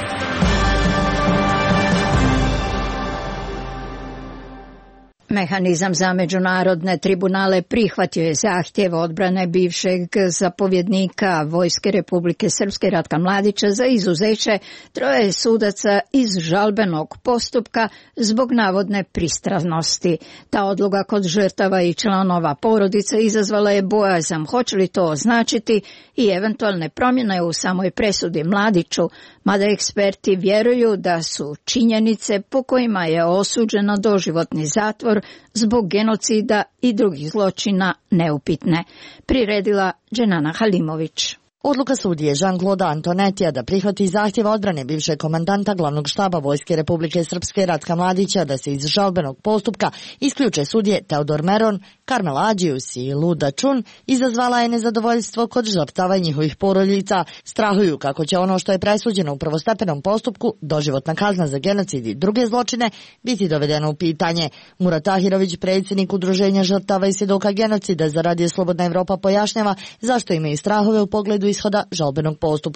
Mehanizam za međunarodne tribunale prihvatio je zahtjev odbrane bivšeg zapovjednika Vojske Republike Srpske Ratka Mladića za izuzeće 3 sudaca iz žalbenog postupka zbog navodne pristranosti. Ta odluka kod žrtava i članova porodice izazvala je bojazan hoće li to označiti i eventualne promjene u samoj presudi Mladiću, mada eksperti vjeruju da su činjenice po kojima je osuđen na doživotni zatvor zbog genocida i drugih zločina neupitne, priredila Dženana Halimović. Odluka sudije Jean-Claude Antonetija da prihvati zahtjev odbrane bivšeg komandanta glavnog štaba Vojske Republike Srpske Ratka Mladića da se iz žalbenog postupka isključe sudije Teodor Meron, Karmel Adžius i Luda Čun izazvala je nezadovoljstvo kod žrtava i njihovih porodica. Strahuju kako će ono što je presuđeno u prvostepenom postupku, doživotna kazna za genocid i druge zločine, biti dovedeno u pitanje. Murat Tahirović, predsjednik Udruženja žrtava i svjedoka genocida za Radio Slobodna Evropa, pojašnjava zašto imaju strahove u pogledu ishoda žalbenog postupka.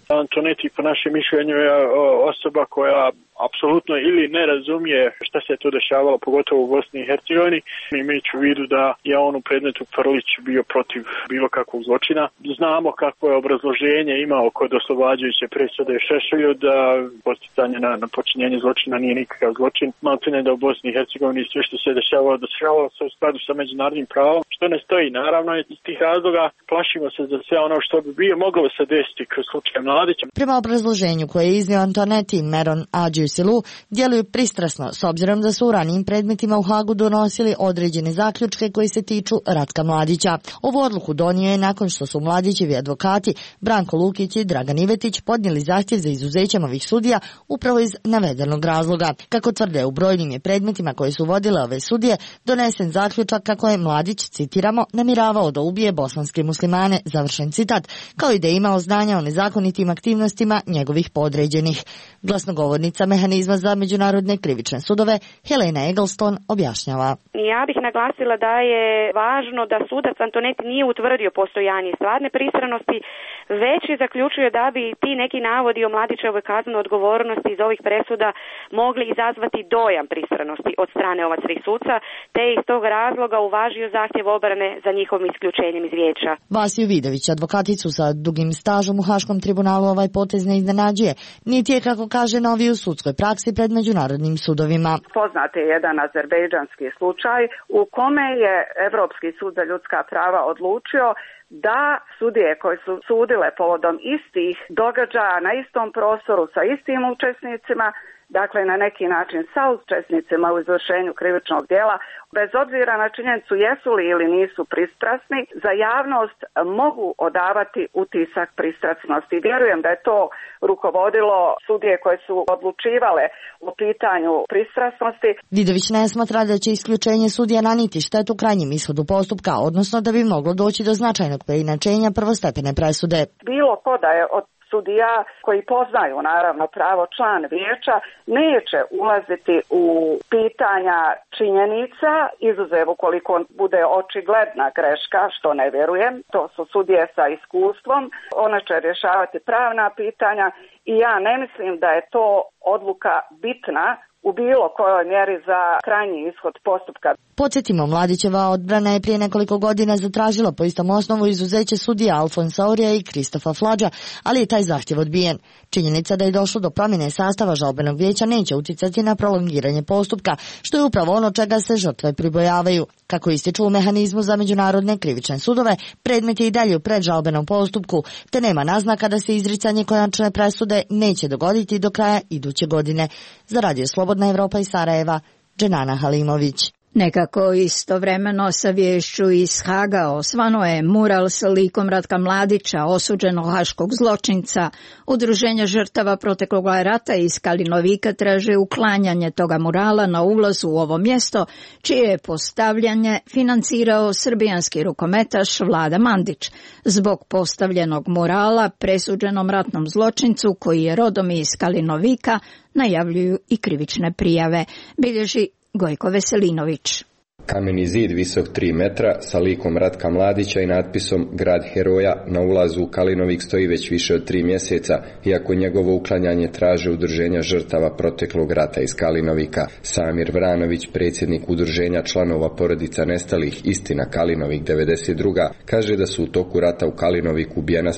Antonetti po našem mišljenju je osoba koja apsolutno ili ne razumije šta se tu dešavalo, pogotovo u Bosni i Hercegovini, imajući u vidu da je on u predmetu Frlić bio protiv bilo kakvog zločina. Znamo kakvo je obrazloženje imao kod oslobađajuće presude Šešelju, da podsticanje na počinjenje zločina nije nikakav zločin. Maltene da u Bosni i Hercegovini sve što se dešavalo se u skladu sa međunarodnim pravom, što ne stoji. Naravno, iz tih razloga plašimo se za sve ono što bi moglo se desiti kroz slučaj Mladića. Prema obrazloženju koje je iznio Antonetti, Meron Adjusilu djeluju pristrasno s obzirom da su u ranijim predmetima u Hagu donosili određene zaključke koji se tiču Ratka Mladića. Ovu odluku donio je nakon što su Mladićevi advokati Branko Lukić i Dragan Ivetić podnijeli zahtjev za izuzećem ovih sudija upravo iz navedenog razloga. Kako tvrde, u brojnim je predmetima koji su vodile ove sudije donesen zaključak kako je Mladić, citiramo, namiravao da ubije bosanske muslimane, završen citat, kao i da je imao znanja o nezakonitim aktivnostima njegovih podređenih. Glasnogovornica Mehanizma za međunarodne krivične sudove Helena Eggleston objašnjava. Ja bih naglasila da je važno da sudac Antonetti nije utvrdio postojanje stvarne pristranosti, već je zaključio da bi ti neki navodi o Mladićevoj kaznenoj odgovornosti iz ovih presuda mogli izazvati dojam pristranosti od strane ova tri suca, te iz tog razloga uvažio zahtjev obrane za njihovim isključenjem iz vijeća. Vasiju Vidović, advokaticu sa dugim stažom u Haškom tribunalu, ovaj potez ne iznenađuje, niti je, kako kaže, novi u sudskoj praksi pred međunarodnim sudovima. Poznat je jedan azerbejdžanski slučaj u kome je Evropski sud za ljudska prava odlučio da sudije koje su sudile povodom istih događaja na istom prostoru sa istim učesnicima, dakle na neki način sa učesnicima u izvršenju krivičnog djela, bez obzira na činjenicu jesu li ili nisu pristrasni, za javnost mogu odavati utisak pristrasnosti. Vjerujem da je to rukovodilo sudije koje su odlučivale o pitanju pristrasnosti. Vidović ne smatra da će isključenje sudija naniti štetu krajnjem ishodu postupka, odnosno da bi moglo doći do značajnog preinačenja prvostepene presude. Bilo ko da je od sudija koji poznaju naravno pravo član vijeća neće ulaziti u pitanja činjenica, izuzev ukoliko bude očigledna greška, što ne vjerujem. To su sudije sa iskustvom, one će rješavati pravna pitanja i ja ne mislim da je to odluka bitna u bilo kojoj mjeri za krajnji ishod postupka. Podsjetimo, Mladićeva odbrana je prije nekoliko godina zatražila po istom osnovu izuzeće sudija Alfonsa Orija i Kristofa Flađa, ali je taj zahtjev odbijen. Činjenica da je došlo do promjene sastava žalbenog vijeća neće utjecati na prolongiranje postupka, što je upravo ono čega se žrtve pribojavaju. Kako ističu u Mehanizmu za međunarodne krivične sudove, predmet je i dalje u predžalbenom postupku, te nema naznaka da se izricanje konačne presude neće dogoditi do kraja iduće godine. Za Radio Slobodna Evropa iz Sarajeva, Dženana Halimović. Nekako istovremeno sa viješću iz Haga osvano je mural sa likom Ratka Mladića, osuđenog haškog zločinca. Udruženja žrtava proteklog rata iz Kalinovika traže uklanjanje toga murala na ulazu u ovo mjesto, čije je postavljanje financirao srbijanski rukometaš Vlada Mandić. Zbog postavljenog murala presuđenom ratnom zločincu, koji je rodom iz Kalinovika, najavljuju i krivične prijave, bilježi Gojko Veselinović. Kameni zid visok 3 metra sa likom Ratka Mladića i natpisom Grad heroja na ulazu u Kalinovik stoji već više od 3 mjeseca, iako njegovo uklanjanje traže udruženja žrtava proteklog rata iz Kalinovika. Samir Vranović, predsjednik udruženja članova porodica nestalih Istina Kalinovik 92. kaže da su u toku rata u Kalinoviku ubijena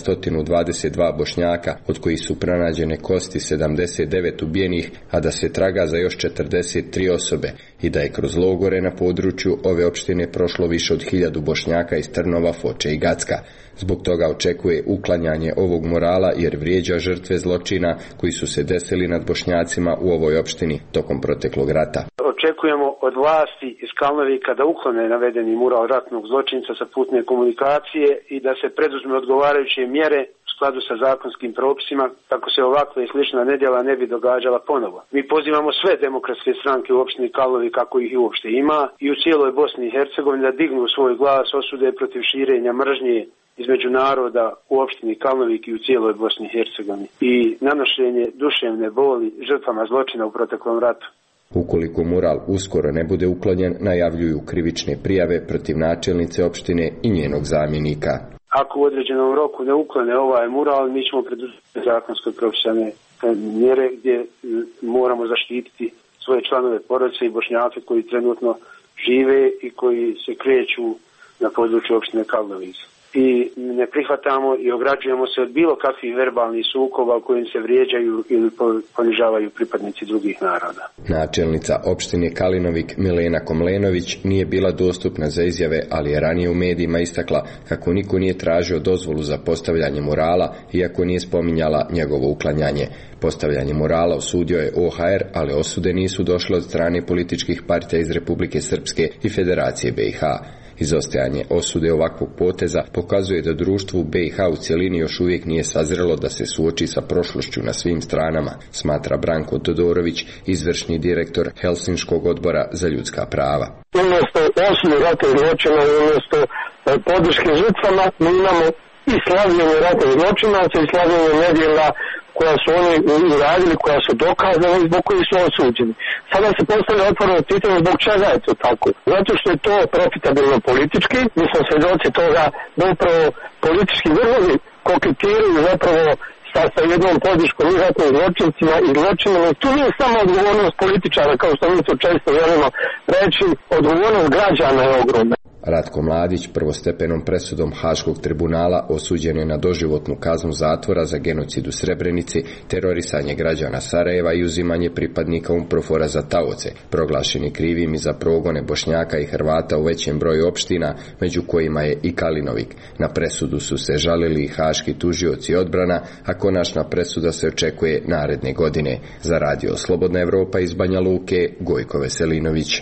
122 Bošnjaka, od kojih su pronađene kosti 79 ubijenih, a da se traga za još 43 osobe i da je kroz logore na području ove opštine prošlo više od 1000 Bošnjaka iz Trnova, Foče i Gacka. Zbog toga očekuje uklanjanje ovog murala jer vrijeđa žrtve zločina koji su se desili nad Bošnjacima u ovoj opštini tokom proteklog rata. Očekujemo od vlasti iz Kalnovika da uklone navedeni mural ratnog zločinca sa putne komunikacije i da se preduzme odgovarajuće mjere u skladu sa zakonskim propisima kako se ovakva i slična nedjela ne bi događala ponovo. Mi pozivamo sve demokratske stranke u opštini Kalnovik, kako ih i uopšte ima, i u cijeloj Bosni i Hercegovini da dignu svoj glas osude protiv širenja mržnje između naroda u opštini Kalnovik i u cijeloj Bosni i Hercegovini i nanošenje duševne boli žrtvama zločina u proteklom ratu. Ukoliko mural uskoro ne bude uklonjen, najavljuju krivične prijave protiv načelnice opštine i njenog zamjenika. ako u određenom roku ne uklone ovaj mural, mi ćemo preduzeti zakonsko propisane mjere gdje moramo zaštititi svoje članove porodice i Bošnjake koji trenutno žive i koji se kreću na području opštine Kalinović. I ne prihvatamo i ograđujemo se od bilo kakvih verbalnih sukoba u kojim se vrijeđaju ili ponižavaju pripadnici drugih naroda. Načelnica opštine Kalinovik Milena Komlenović nije bila dostupna za izjave, ali je ranije u medijima istakla kako niko nije tražio dozvolu za postavljanje murala, iako nije spominjala njegovo uklanjanje. Postavljanje murala osudio je OHR, ali osude nisu došle od strane političkih partija iz Republike Srpske i Federacije BiH. Izostajanje osude ovakvog poteza pokazuje da društvo u BiH u cjelini još uvijek nije sazrelo da se suoči sa prošlošću na svim stranama, smatra Branko Todorović, izvršni direktor Helsinškog odbora za ljudska prava. Umjesto osude ratnih zločina, umjesto podrške žrtvama, mi imamo i slavljenje ratnih zločinaca i slavljenje nedjela koja su oni uradili, koja su dokazane i zbog koji su osuđeni. Sada se postavlja otvoreno pitanje zbog čega je to tako. Zato što je to profitabilno politički, mi smo svjedoci toga da upravo politički vrhovi koketiraju zapravo sa jednom podrškom i ratnim zločincima i zločinima. Tu nije samo odgovornost političara, kao što mi to često želimo reći, odgovornost građana je ogromna. Ratko Mladić prvostepenom presudom Haškog tribunala osuđen je na doživotnu kaznu zatvora za genocid u Srebrenici, terorisanje građana Sarajeva i uzimanje pripadnika UNPROFOR-a za taoce, proglašeni krivim i za progone Bošnjaka i Hrvata u većem broju opština, među kojima je i Kalinovik. Na presudu su se žalili i haški tužioci i odbrana, a konačna presuda se očekuje naredne godine. Za Radio Slobodna Evropa iz Banja Luke, Gojko Veselinović.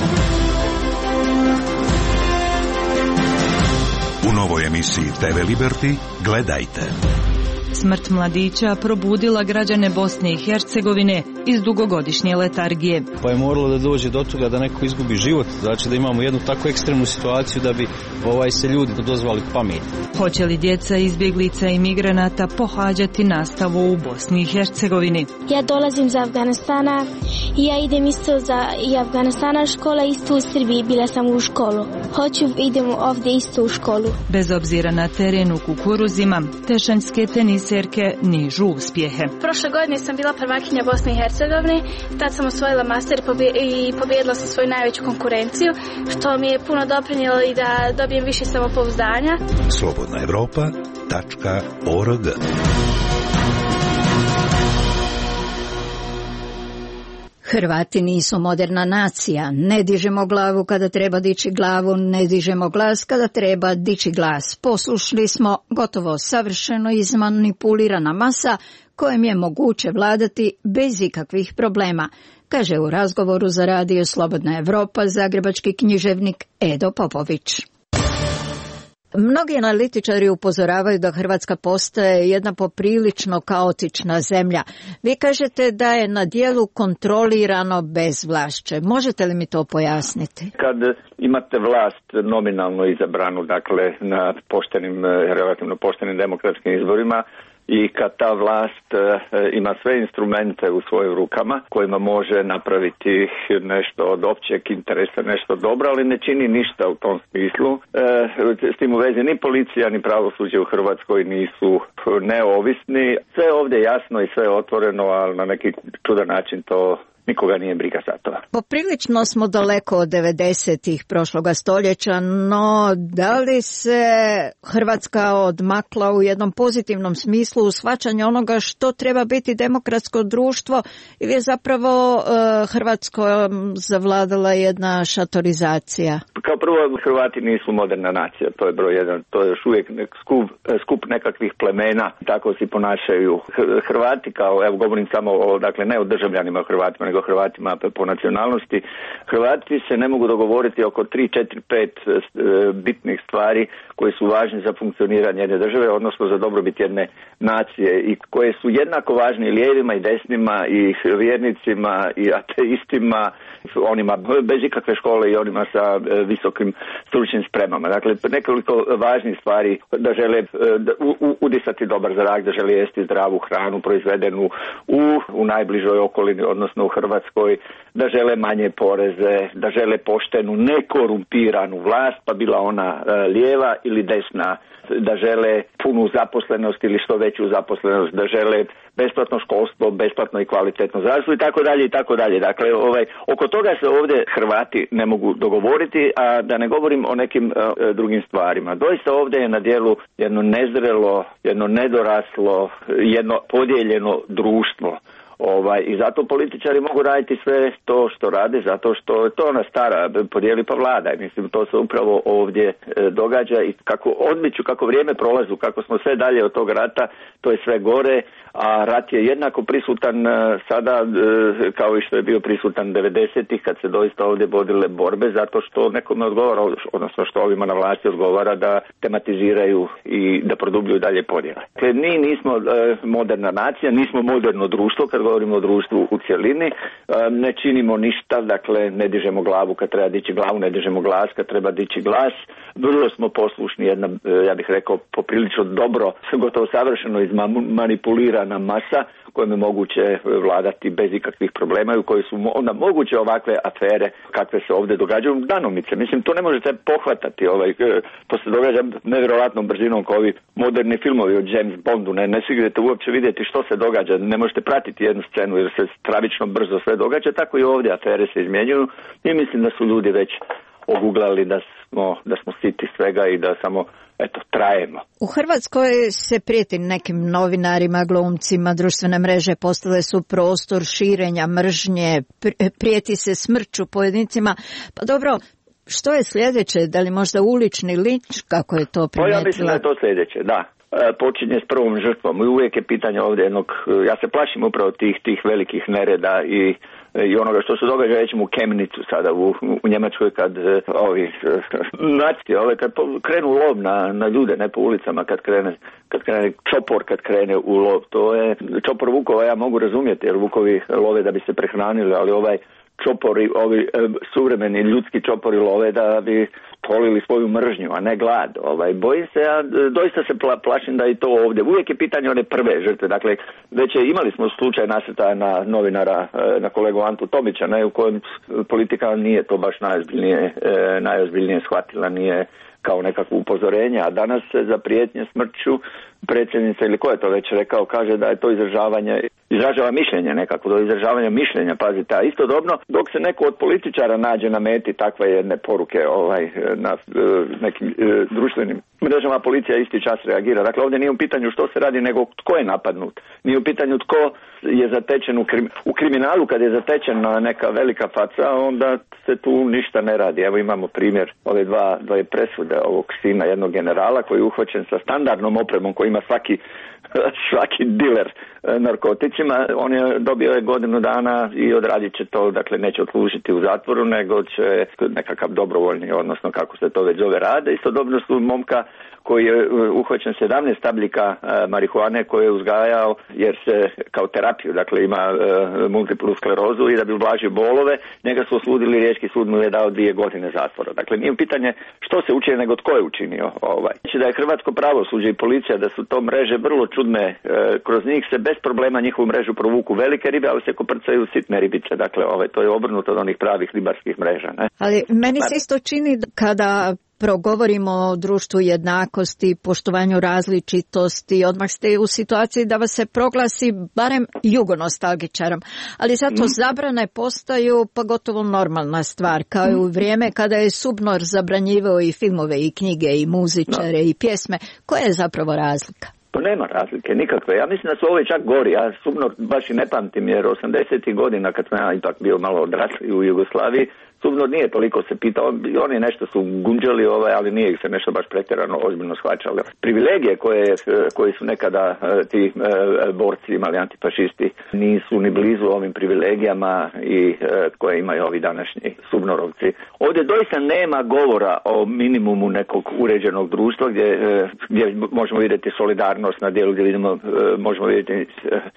U novoj emisiji TV Liberty gledajte. Smrt mladića probudila građane Bosne i Hercegovine iz dugogodišnje letargije. Pa je moralo da dođe do toga da neko izgubi život, znači da imamo jednu tako ekstremnu situaciju da bi se ljudi dozvali pamet. Hoće li djeca izbjeglica i migranata pohađati nastavu u Bosni i Hercegovini? Ja dolazim iz Afganistana i ja idem isto za Afganistana škola, isto u Srbiji, bila sam u školu. Idem ovdje isto u školu. Bez obzira na teren u kukuruzima, tešanjske teniserke nižu uspjehe. Prošle godine sam bila prvakinja Bosne i Hercegovine, tad sam osvojila master i pobijedila sam svoju najveću konkurenciju, što mi je puno doprinijelo i da dobijem više samopouzdanja. slobodnaevropa.org. Hrvati nisu moderna nacija, ne dižemo glavu kada treba dići glavu, ne dižemo glas kada treba dići glas. Poslušni smo, gotovo savršeno izmanipulirana masa kojem je moguće vladati bez ikakvih problema, kaže u razgovoru za Radio Slobodna Evropa zagrebački književnik Edo Popović. Mnogi analitičari upozoravaju da Hrvatska postaje jedna poprilično kaotična zemlja. Vi kažete da je na dijelu kontrolirano bezvlašće. Možete li mi to pojasniti? Kad imate vlast nominalno izabranu, dakle na poštenim, relativno poštenim demokratskim izborima, i kad ta vlast ima sve instrumente u svojim rukama kojima može napraviti nešto od općeg interesa, nešto dobro, ali ne čini ništa u tom smislu. S tim u vezi ni policija ni pravosuđe u Hrvatskoj nisu neovisni. Sve je ovdje jasno i sve je otvoreno, ali na neki čudan način to nikoga nije briga za to. Poprilično smo daleko od 90-ih prošloga stoljeća, no da li se Hrvatska odmakla u jednom pozitivnom smislu u shvaćanju onoga što treba biti demokratsko društvo ili je zapravo Hrvatskom zavladala jedna šatorizacija? Kao prvo, Hrvati nisu moderna nacija, to je broj jedan, to je još uvijek skup nekakvih plemena, tako si ponašaju Hrvati, kao, evo govorim samo o, dakle ne o državljanima Hrvatima, nego Hrvatima po nacionalnosti. Hrvati se ne mogu dogovoriti oko 3, 4, 5 bitnih stvari koje su važne za funkcioniranje jedne države, odnosno za dobrobit jedne nacije i koje su jednako važne i lijevima i desnima i vjernicima i ateistima, onima bez ikakve škole i onima sa visokim stručnim spremama. Dakle, nekoliko važnih stvari, da žele udisati dobar zrak, da žele jesti zdravu hranu proizvedenu u najbližoj okolini, odnosno u Hrvatskoj, Hrvatskoj, da žele manje poreze, da žele poštenu, nekorumpiranu vlast, pa bila ona lijeva ili desna, da žele punu zaposlenost ili što veću zaposlenost, da žele besplatno školstvo, besplatno i kvalitetno zdravstvo i tako dalje i tako dalje. Dakle, oko toga se ovdje Hrvati ne mogu dogovoriti, a da ne govorim o nekim drugim stvarima. Doista ovdje je na djelu jedno nezrelo, jedno nedoraslo, jedno podijeljeno društvo. I zato političari mogu raditi sve to što rade, zato što je to ona stara podijeli pa vladaj. Mislim, to se upravo ovdje događa i kako odmiču, kako vrijeme prolazu, kako smo sve dalje od tog rata, to je sve gore, a rat je jednako prisutan sada kao i što je bio prisutan 90-ih kad se doista ovdje vodile borbe, zato što nekome odgovara, odnosno što ovima na vlasti odgovara da tematiziraju i da produbljuju dalje podjele. Dakle, mi nismo moderna nacija, nismo moderno društvo, kad govorimo o društvu u cjelini, ne činimo ništa, dakle ne dižemo glavu kad treba dići glavu, ne dižemo glas kad treba dići glas, vrlo smo poslušni, jedna, ja bih rekao, poprilično dobro, gotovo savršeno izmanipulirana masa kojom je moguće vladati bez ikakvih problema i u kojoj su onda moguće ovakve afere kakve se ovdje događaju danomice. Mislim, to ne možete pohvatati, to se događa nevjerojatnom brzinom kao ovi moderni filmovi o James Bondu, ne stignete uopće vidjeti što se događa, ne možete pratiti jednu scenu jer se stravično brzo sve događa, tako i ovdje afere se izmjenjuju i mislim da su ljudi već oguglali da smo siti svega i da samo trajemo. U Hrvatskoj se prijeti nekim novinarima, glumcima, društvene mreže postale su prostor širenja mržnje, prijeti se smrću pojedincima. Pa dobro, što je sljedeće? Da li možda ulični linč, kako je to primijetila? Ja mislim da je to sljedeće, da. Počinje s prvom žrtvom i uvijek je pitanje ovdje jednog, ja se plašim upravo tih velikih nereda i onoga što se događa, rećemo u Kemnicu sada u Njemačkoj kad kad krenu lov na ljude, ne po ulicama, kad krene čopor, kad krene u lov, to je čopor vukova, ja mogu razumjeti jer vukovi love da bi se prehranili, ali čopori, ovi suvremeni ljudski čopori love da bi tolili svoju mržnju, a ne glad. Bojim se, ja doista se plašim da i to ovdje. Uvijek je pitanje one prve žrtve. Dakle, već imali smo slučaj nasrtaja na novinara, na kolegu Antu Tomića, u kojem politika nije to baš najozbiljnije shvatila, nije kao nekakvo upozorenje, a danas se za prijetnje smrću predsjednica ili ko je to već rekao, kaže da je to izražava mišljenje nekako, do izražavanja mišljenja, pazite, a istodobno dok se neko od političara nađe na meti takve jedne poruke na nekim društvenim mrežama, policija isti čas reagira. Dakle, ovdje nije u pitanju što se radi, nego tko je napadnut. Nije u pitanju tko je zatečen u kriminalu. Kad je zatečena neka velika faca, onda se tu ništa ne radi. Evo imamo primjer ove dvoje presude ovog sina jednog generala koji je uhvaćen sa standardnom opremom koji ima svaki diler narkoticima. On je dobio godinu dana i odradit će to, dakle neće odslužiti u zatvoru, nego će nekakav dobrovoljni, odnosno kako se to već zove, rade. Istodobno su momka koji je uhvaćen 17 stabljika marihuane koje je uzgajao jer se kao terapiju, dakle ima multiplu sklerozu i da bi ublažio bolove, njega su osudili, Riječki sud mu je dao 2 godine zatvora. Dakle, nije pitanje što se učini, nego tko je učinio. Znači da je hrvatsko pravosuđe i policija, da su to mreže vrlo čudne, kroz njih se bez problema njihovu mrežu provuku velike ribe, ali se koprcaju sitne ribice. Dakle, to je obrnuto od onih pravih ribarskih mreža. Ne? Ali meni se isto čini kada progovorimo o društvu jednakosti, poštovanju različitosti, odmah ste u situaciji da vas se proglasi barem jugonostalgičarom. Ali zato zabrane postaju pa gotovo normalna stvar, kao i u vrijeme kada je SUBNOR zabranjivao i filmove i knjige i muzičare i pjesme. Koja je zapravo razlika? Pa nema razlike, nikakve. Ja mislim da su ove čak gori. Ja SUBNOR baš i ne pamtim jer 80. godina kad sam ja ipak bio malo odrasli u Jugoslaviji, SUBNOR nije toliko se pitao, oni nešto su gunđali, ali nije ih se nešto baš pretjerano ozbiljno shvaćalo. Privilegije koje su nekada ti borci imali, antifašisti, nisu ni blizu ovim privilegijama i koje imaju ovi današnji SUBNORovci. Ovdje doista nema govora o minimumu nekog uređenog društva gdje možemo vidjeti solidarnost na dijelu, gdje vidimo, možemo vidjeti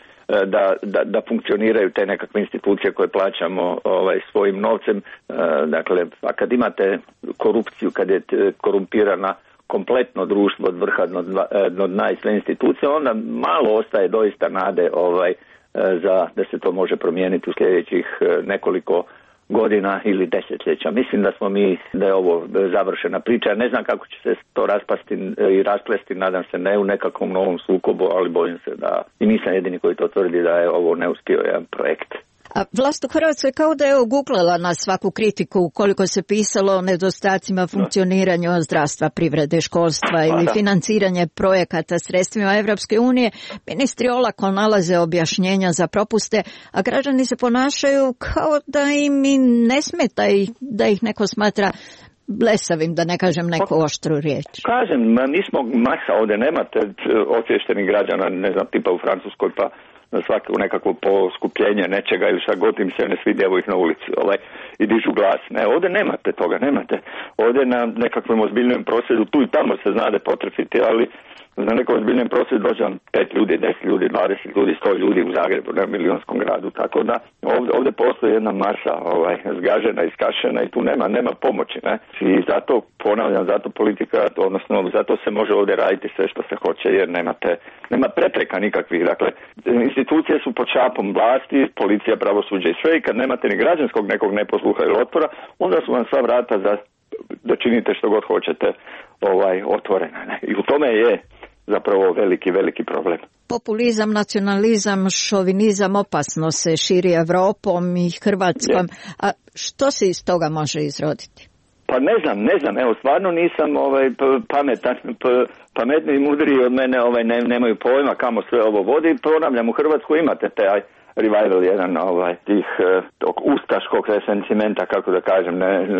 da funkcioniraju te nekakve institucije koje plaćamo svojim novcem. Dakle, a kad imate korupciju, kad je korumpirana kompletno društvo od vrha do dna i sve institucije, onda malo ostaje doista nade da se to može promijeniti u sljedećih nekoliko godina ili desetljeća. Mislim da je ovo završena priča. Ne znam kako će se to raspasti i rasplesti, nadam se ne u nekakvom novom sukobu, ali bojim se da i nisam jedini koji to tvrdi da je ovo neuspio jedan projekt. A vlast u Hrvatskoj kao da je oguglala na svaku kritiku koliko se pisalo o nedostacima funkcioniranja zdravstva, privrede, školstva ili financiranje projekata sredstvima Evropske unije. Ministri olako nalaze objašnjenja za propuste, a građani se ponašaju kao da im ne smeta da ih neko smatra blesavim, da ne kažem neku oštru riječ. Kažem, mi smo masa, ovdje nemate osviještenih građana, ne znam, tipa u Francuskoj pa na svako nekakvo poskupljenje nečega ili šta god im se ne svidi, evo ih na ulici i dižu glas. Ne, ovdje nemate toga, ovdje na nekakvom ozbiljnom prosvjedu, tu i tamo se znade potrefiti, ali na nekom ozbiljnom prosvjedu dođe 5 ljudi, 10 ljudi, 20 ljudi, 100 ljudi u Zagrebu, na milionskom gradu, tako da ovdje postoji jedna masa zgažena, iskašena i tu nema pomoći, ne? I zato, ponavljam, zato politika, odnosno zato se može ovdje raditi sve što se hoće, jer nema prepreka nikakvih, dakle, institucije su pod šapom vlasti, policija, pravosuđe i sve, i kad nemate ni građanskog nekog neposluha ili otpora, onda su vam sva vrata da činite što god hoćete otvorena, ne? I u tome je zapravo veliki problem. Populizam, nacionalizam, šovinizam opasno se širi Evropom i Hrvatskom. A što se iz toga može izroditi? Pa ne znam, evo stvarno nisam pametan, pametni i mudriji od mene nemaju pojma kamo sve ovo vodi. Ponavljam, u Hrvatskoj imate taj revival jedan tog ustaškog sentimenta, kako da kažem,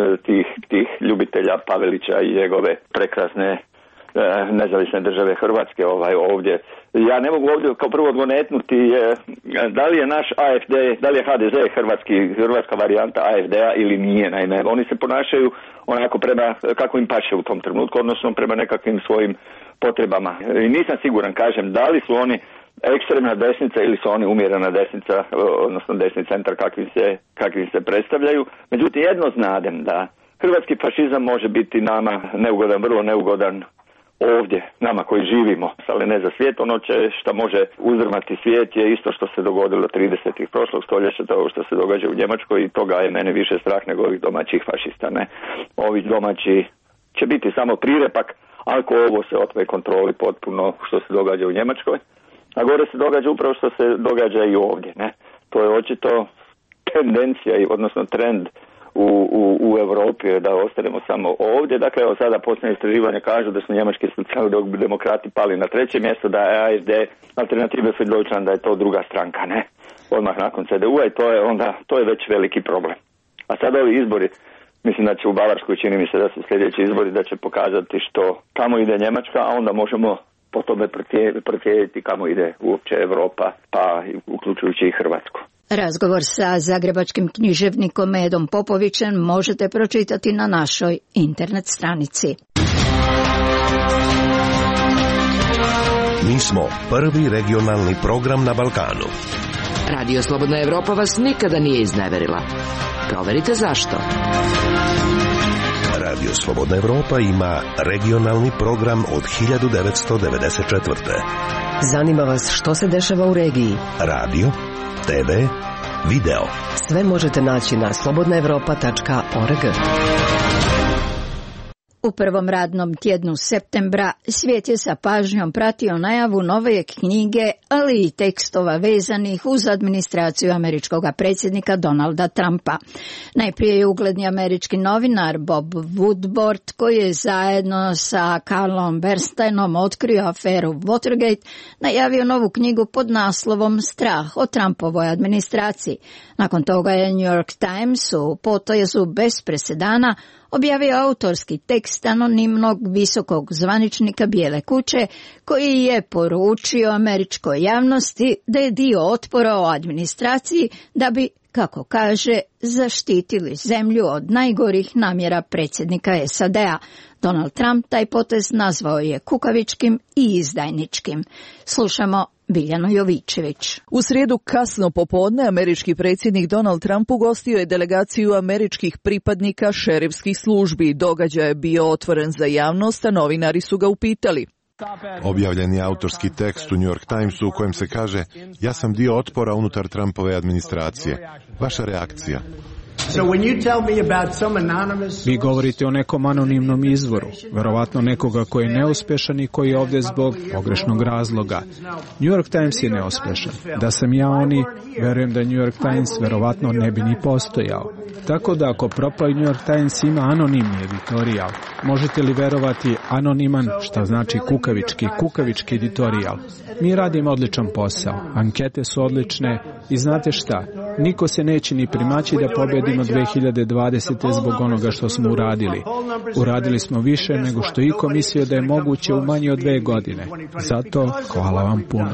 tih ljubitelja Pavelića i njegove prekrasne nezavisne države Hrvatske ovdje. Ja ne mogu ovdje kao prvo odgonetnuti da li je naš AFD, da li je HDZ hrvatska varijanta AFD-a ili nije. Naime, oni se ponašaju onako prema kako im paše u tom trenutku, odnosno prema nekakvim svojim potrebama. I nisam siguran, kažem, da li su oni ekstremna desnica ili su oni umjerena desnica, odnosno desni centar kakvim se predstavljaju. Međutim, jedno znadem, da hrvatski fašizam može biti nama neugodan, vrlo neugodan ovdje, nama koji živimo, ali ne za svijet. Ono što može uzdrmati svijet je isto što se dogodilo 30-ih prošlog stoljeća, to što se događa u Njemačkoj, i toga je mene više strah nego ovih domaćih fašista. Ne? Ovi domaći će biti samo prirepak, ako ovo se otme kontroli potpuno što se događa u Njemačkoj, a gore se događa upravo što se događa i ovdje. Ne? To je očito tendencija, odnosno trend u Europi, da ostanemo samo ovdje. Dakle, evo sada posljednje istraživanja kažu da su njemački socijaldemokrati pali na 3. mjesto, da je AfD, Alternative für Deutschland, da je to druga stranka, ne? Odmah nakon CDU-a, i to je već veliki problem. A sada ovi izbori, mislim da će u Bavarskoj, čini mi se da su sljedeći izbori, da će pokazati kamo ide Njemačka, a onda možemo po tome procijeniti kamo ide uopće Europa, pa uključujući i Hrvatsku. Razgovor sa zagrebačkim književnikom Edom Popovićem možete pročitati na našoj internet stranici. Mi smo prvi regionalni program na Balkanu. Radio Slobodna Evropa vas nikada nije izneverila. Proverite zašto. Radio Slobodna Evropa ima regionalni program od 1994. Zanima vas što se dešava u regiji? Radio, TV, video. Sve možete naći na slobodnaevropa.org. U prvom radnom tjednu septembra svijet je sa pažnjom pratio najavu nove knjige, ali i tekstova vezanih uz administraciju američkog predsjednika Donalda Trumpa. Najprije je ugledni američki novinar Bob Woodward, koji je zajedno sa Carlom Bernsteinom otkrio aferu Watergate, najavio novu knjigu pod naslovom Strah o Trumpovoj administraciji. Nakon toga je New York Times u potezu bez presedana objavio autorski tekst anonimnog visokog zvaničnika Bijele kuće, koji je poručio američkoj javnosti da je dio otpora o administraciji da bi, kako kaže, zaštitili zemlju od najgorih namjera predsjednika SAD-a. Donald Trump taj potez nazvao je kukavičkim i izdajničkim. Slušamo Biljanu Jovičević. U srijedu kasno popodne američki predsjednik Donald Trump ugostio je delegaciju američkih pripadnika šerifskih službi. Događaj je bio otvoren za javnost, a novinari su ga upitali: Objavljen je autorski tekst u New York Timesu u kojem se kaže: ja sam dio otpora unutar Trumpove administracije. Vaša reakcija? Vi govorite o nekom anonimnom izvoru, verovatno nekoga koji je neuspešan i koji je ovdje zbog pogrešnog razloga. New York Times je neuspešan. Da sam ja oni, verujem da New York Times verovatno ne bi ni postojao. Tako da ako propali New York Times ima anonimni editorijal. Možete li verovati anoniman, šta znači kukavički editorijal? Mi radimo odličan posao, ankete su odlične i znate šta, niko se neće ni primaći da pobedimo 2020. zbog onoga što smo uradili. Uradili smo više nego što iko mislio da je moguće u manje od 2 godine. Zato hvala vam puno.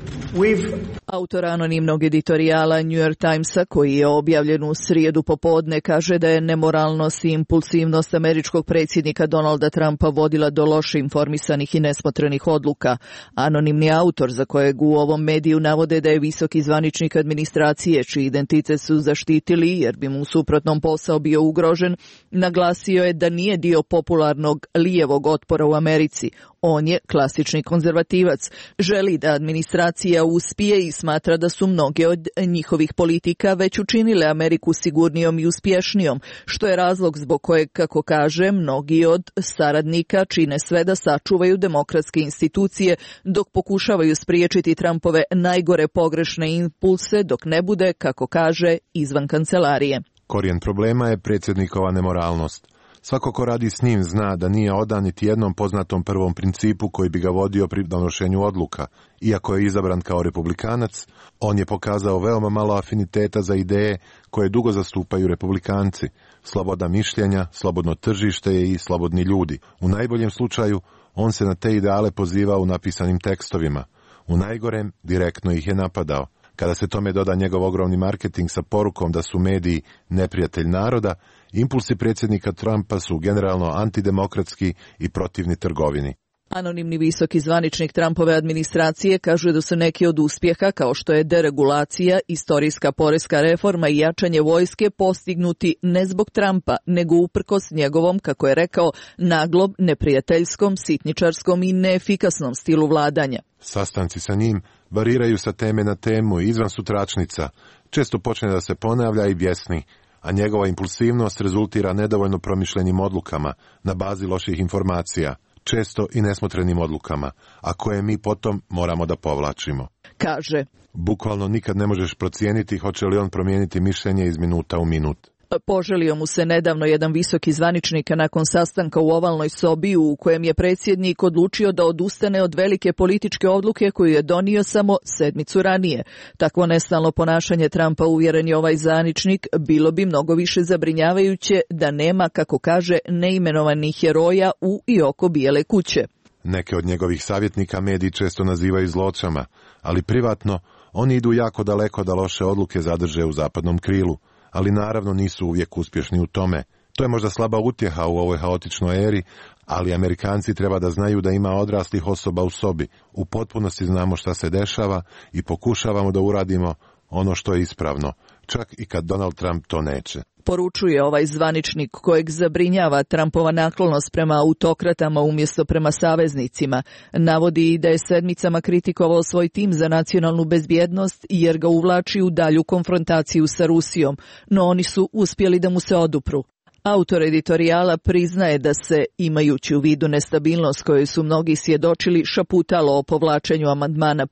Autor anonimnog editorijala New York Timesa, koji je objavljen u srijedu popodne, kaže da je nemoralnost i impulsivnost američkog predsjednika Donalda Trumpa vodila do loše informisanih i nesmotrenih odluka. Anonimni autor, za kojeg u ovom mediju navode da je visoki zvaničnik administracije, čiji identitet su zaštitili jer bi mu u suprotnom posao bio ugrožen, naglasio je da nije dio popularnog lijevog otpora u Americi. On je klasični konzervativac, želi da administracija uspije i smatra da su mnoge od njihovih politika već učinile Ameriku sigurnijom i uspješnijom, što je razlog zbog kojeg, kako kaže, mnogi od saradnika čine sve da sačuvaju demokratske institucije dok pokušavaju spriječiti Trumpove najgore pogrešne impulse dok ne bude, kako kaže, izvan kancelarije. Korijen problema je predsjednikova nemoralnost. Svako ko radi s njim zna da nije odan niti jednom poznatom prvom principu koji bi ga vodio pri donošenju odluka. Iako je izabran kao republikanac, on je pokazao veoma malo afiniteta za ideje koje dugo zastupaju republikanci. Sloboda mišljenja, slobodno tržište i slobodni ljudi. U najboljem slučaju, on se na te ideale pozivao u napisanim tekstovima. U najgorem, direktno ih je napadao. Kada se tome doda njegov ogromni marketing sa porukom da su mediji neprijatelj naroda, impulsi predsjednika Trumpa su generalno antidemokratski i protivni trgovini. Anonimni visoki zvaničnik Trumpove administracije kaže da su neki od uspjeha, kao što je deregulacija, istorijska poreska reforma i jačanje vojske, postignuti ne zbog Trumpa, nego uprkos njegovom, kako je rekao, naglom, neprijateljskom, sitničarskom i neefikasnom stilu vladanja. Sastanci sa njim variraju sa teme na temu i izvan su tračnica. Često počne da se ponavlja i bjesni, a njegova impulsivnost rezultira nedovoljno promišljenim odlukama na bazi loših informacija, često i nesmotrenim odlukama, a koje mi potom moramo da povlačimo. Kaže: bukvalno nikad ne možeš procijeniti hoće li on promijeniti mišljenje iz minuta u minut. Poželio mu se nedavno jedan visoki zvaničnik nakon sastanka u ovalnoj sobi u kojem je predsjednik odlučio da odustane od velike političke odluke koju je donio samo sedmicu ranije. Takvo nestalno ponašanje Trumpa, uvjeren je ovaj zvaničnik, bilo bi mnogo više zabrinjavajuće da nema, kako kaže, neimenovanih heroja u i oko Bijele kuće. Neke od njegovih savjetnika mediji često nazivaju zločama, ali privatno oni idu jako daleko da loše odluke zadrže u zapadnom krilu. Ali naravno nisu uvijek uspješni u tome. To je možda slaba utjeha u ovoj haotičnoj eri, ali Amerikanci treba da znaju da ima odraslih osoba u sobi. U potpunosti znamo šta se dešava i pokušavamo da uradimo ono što je ispravno, čak i kad Donald Trump to neće. Poručuje ovaj zvaničnik kojeg zabrinjava Trumpova naklonost prema autokratama umjesto prema saveznicima. Navodi da je sedmicama kritikovao svoj tim za nacionalnu bezbjednost jer ga uvlači u dalju konfrontaciju sa Rusijom, no oni su uspjeli da mu se odupru. Autor editorijala priznaje da se, imajući u vidu nestabilnost koju su mnogi svjedočili, šaputalo o povlačenju amandmana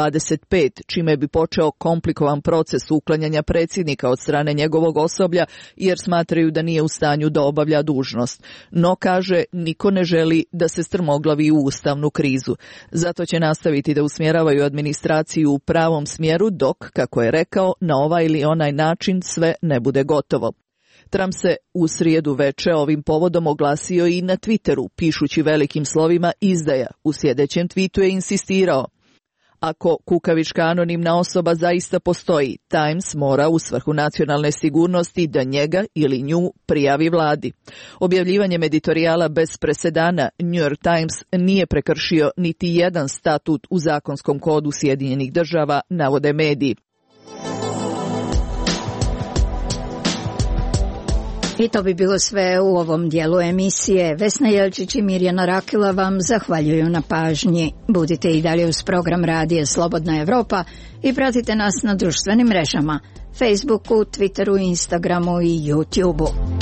25, čime bi počeo komplikovan proces uklanjanja predsjednika od strane njegovog osoblja, jer smatraju da nije u stanju da obavlja dužnost. No, kaže, niko ne želi da se strmoglavi u ustavnu krizu. Zato će nastaviti da usmjeravaju administraciju u pravom smjeru dok, kako je rekao, na ovaj ili onaj način sve ne bude gotovo. Trump se u srijedu veče ovim povodom oglasio i na Twitteru, pišući velikim slovima izdaja. U sljedećem tweetu je insistirao: ako kukavička anonimna osoba zaista postoji, Times mora u svrhu nacionalne sigurnosti da njega ili nju prijavi vladi. Objavljivanjem editorijala bez presedana, New York Times nije prekršio niti jedan statut u zakonskom kodu Sjedinjenih država, navode mediji. I to bi bilo sve u ovom dijelu emisije. Vesna Jelčić i Mirjana Rakila vam zahvaljuju na pažnji. Budite i dalje uz program Radija Slobodna Evropa i pratite nas na društvenim mrežama, Facebooku, Twitteru, Instagramu i YouTubeu.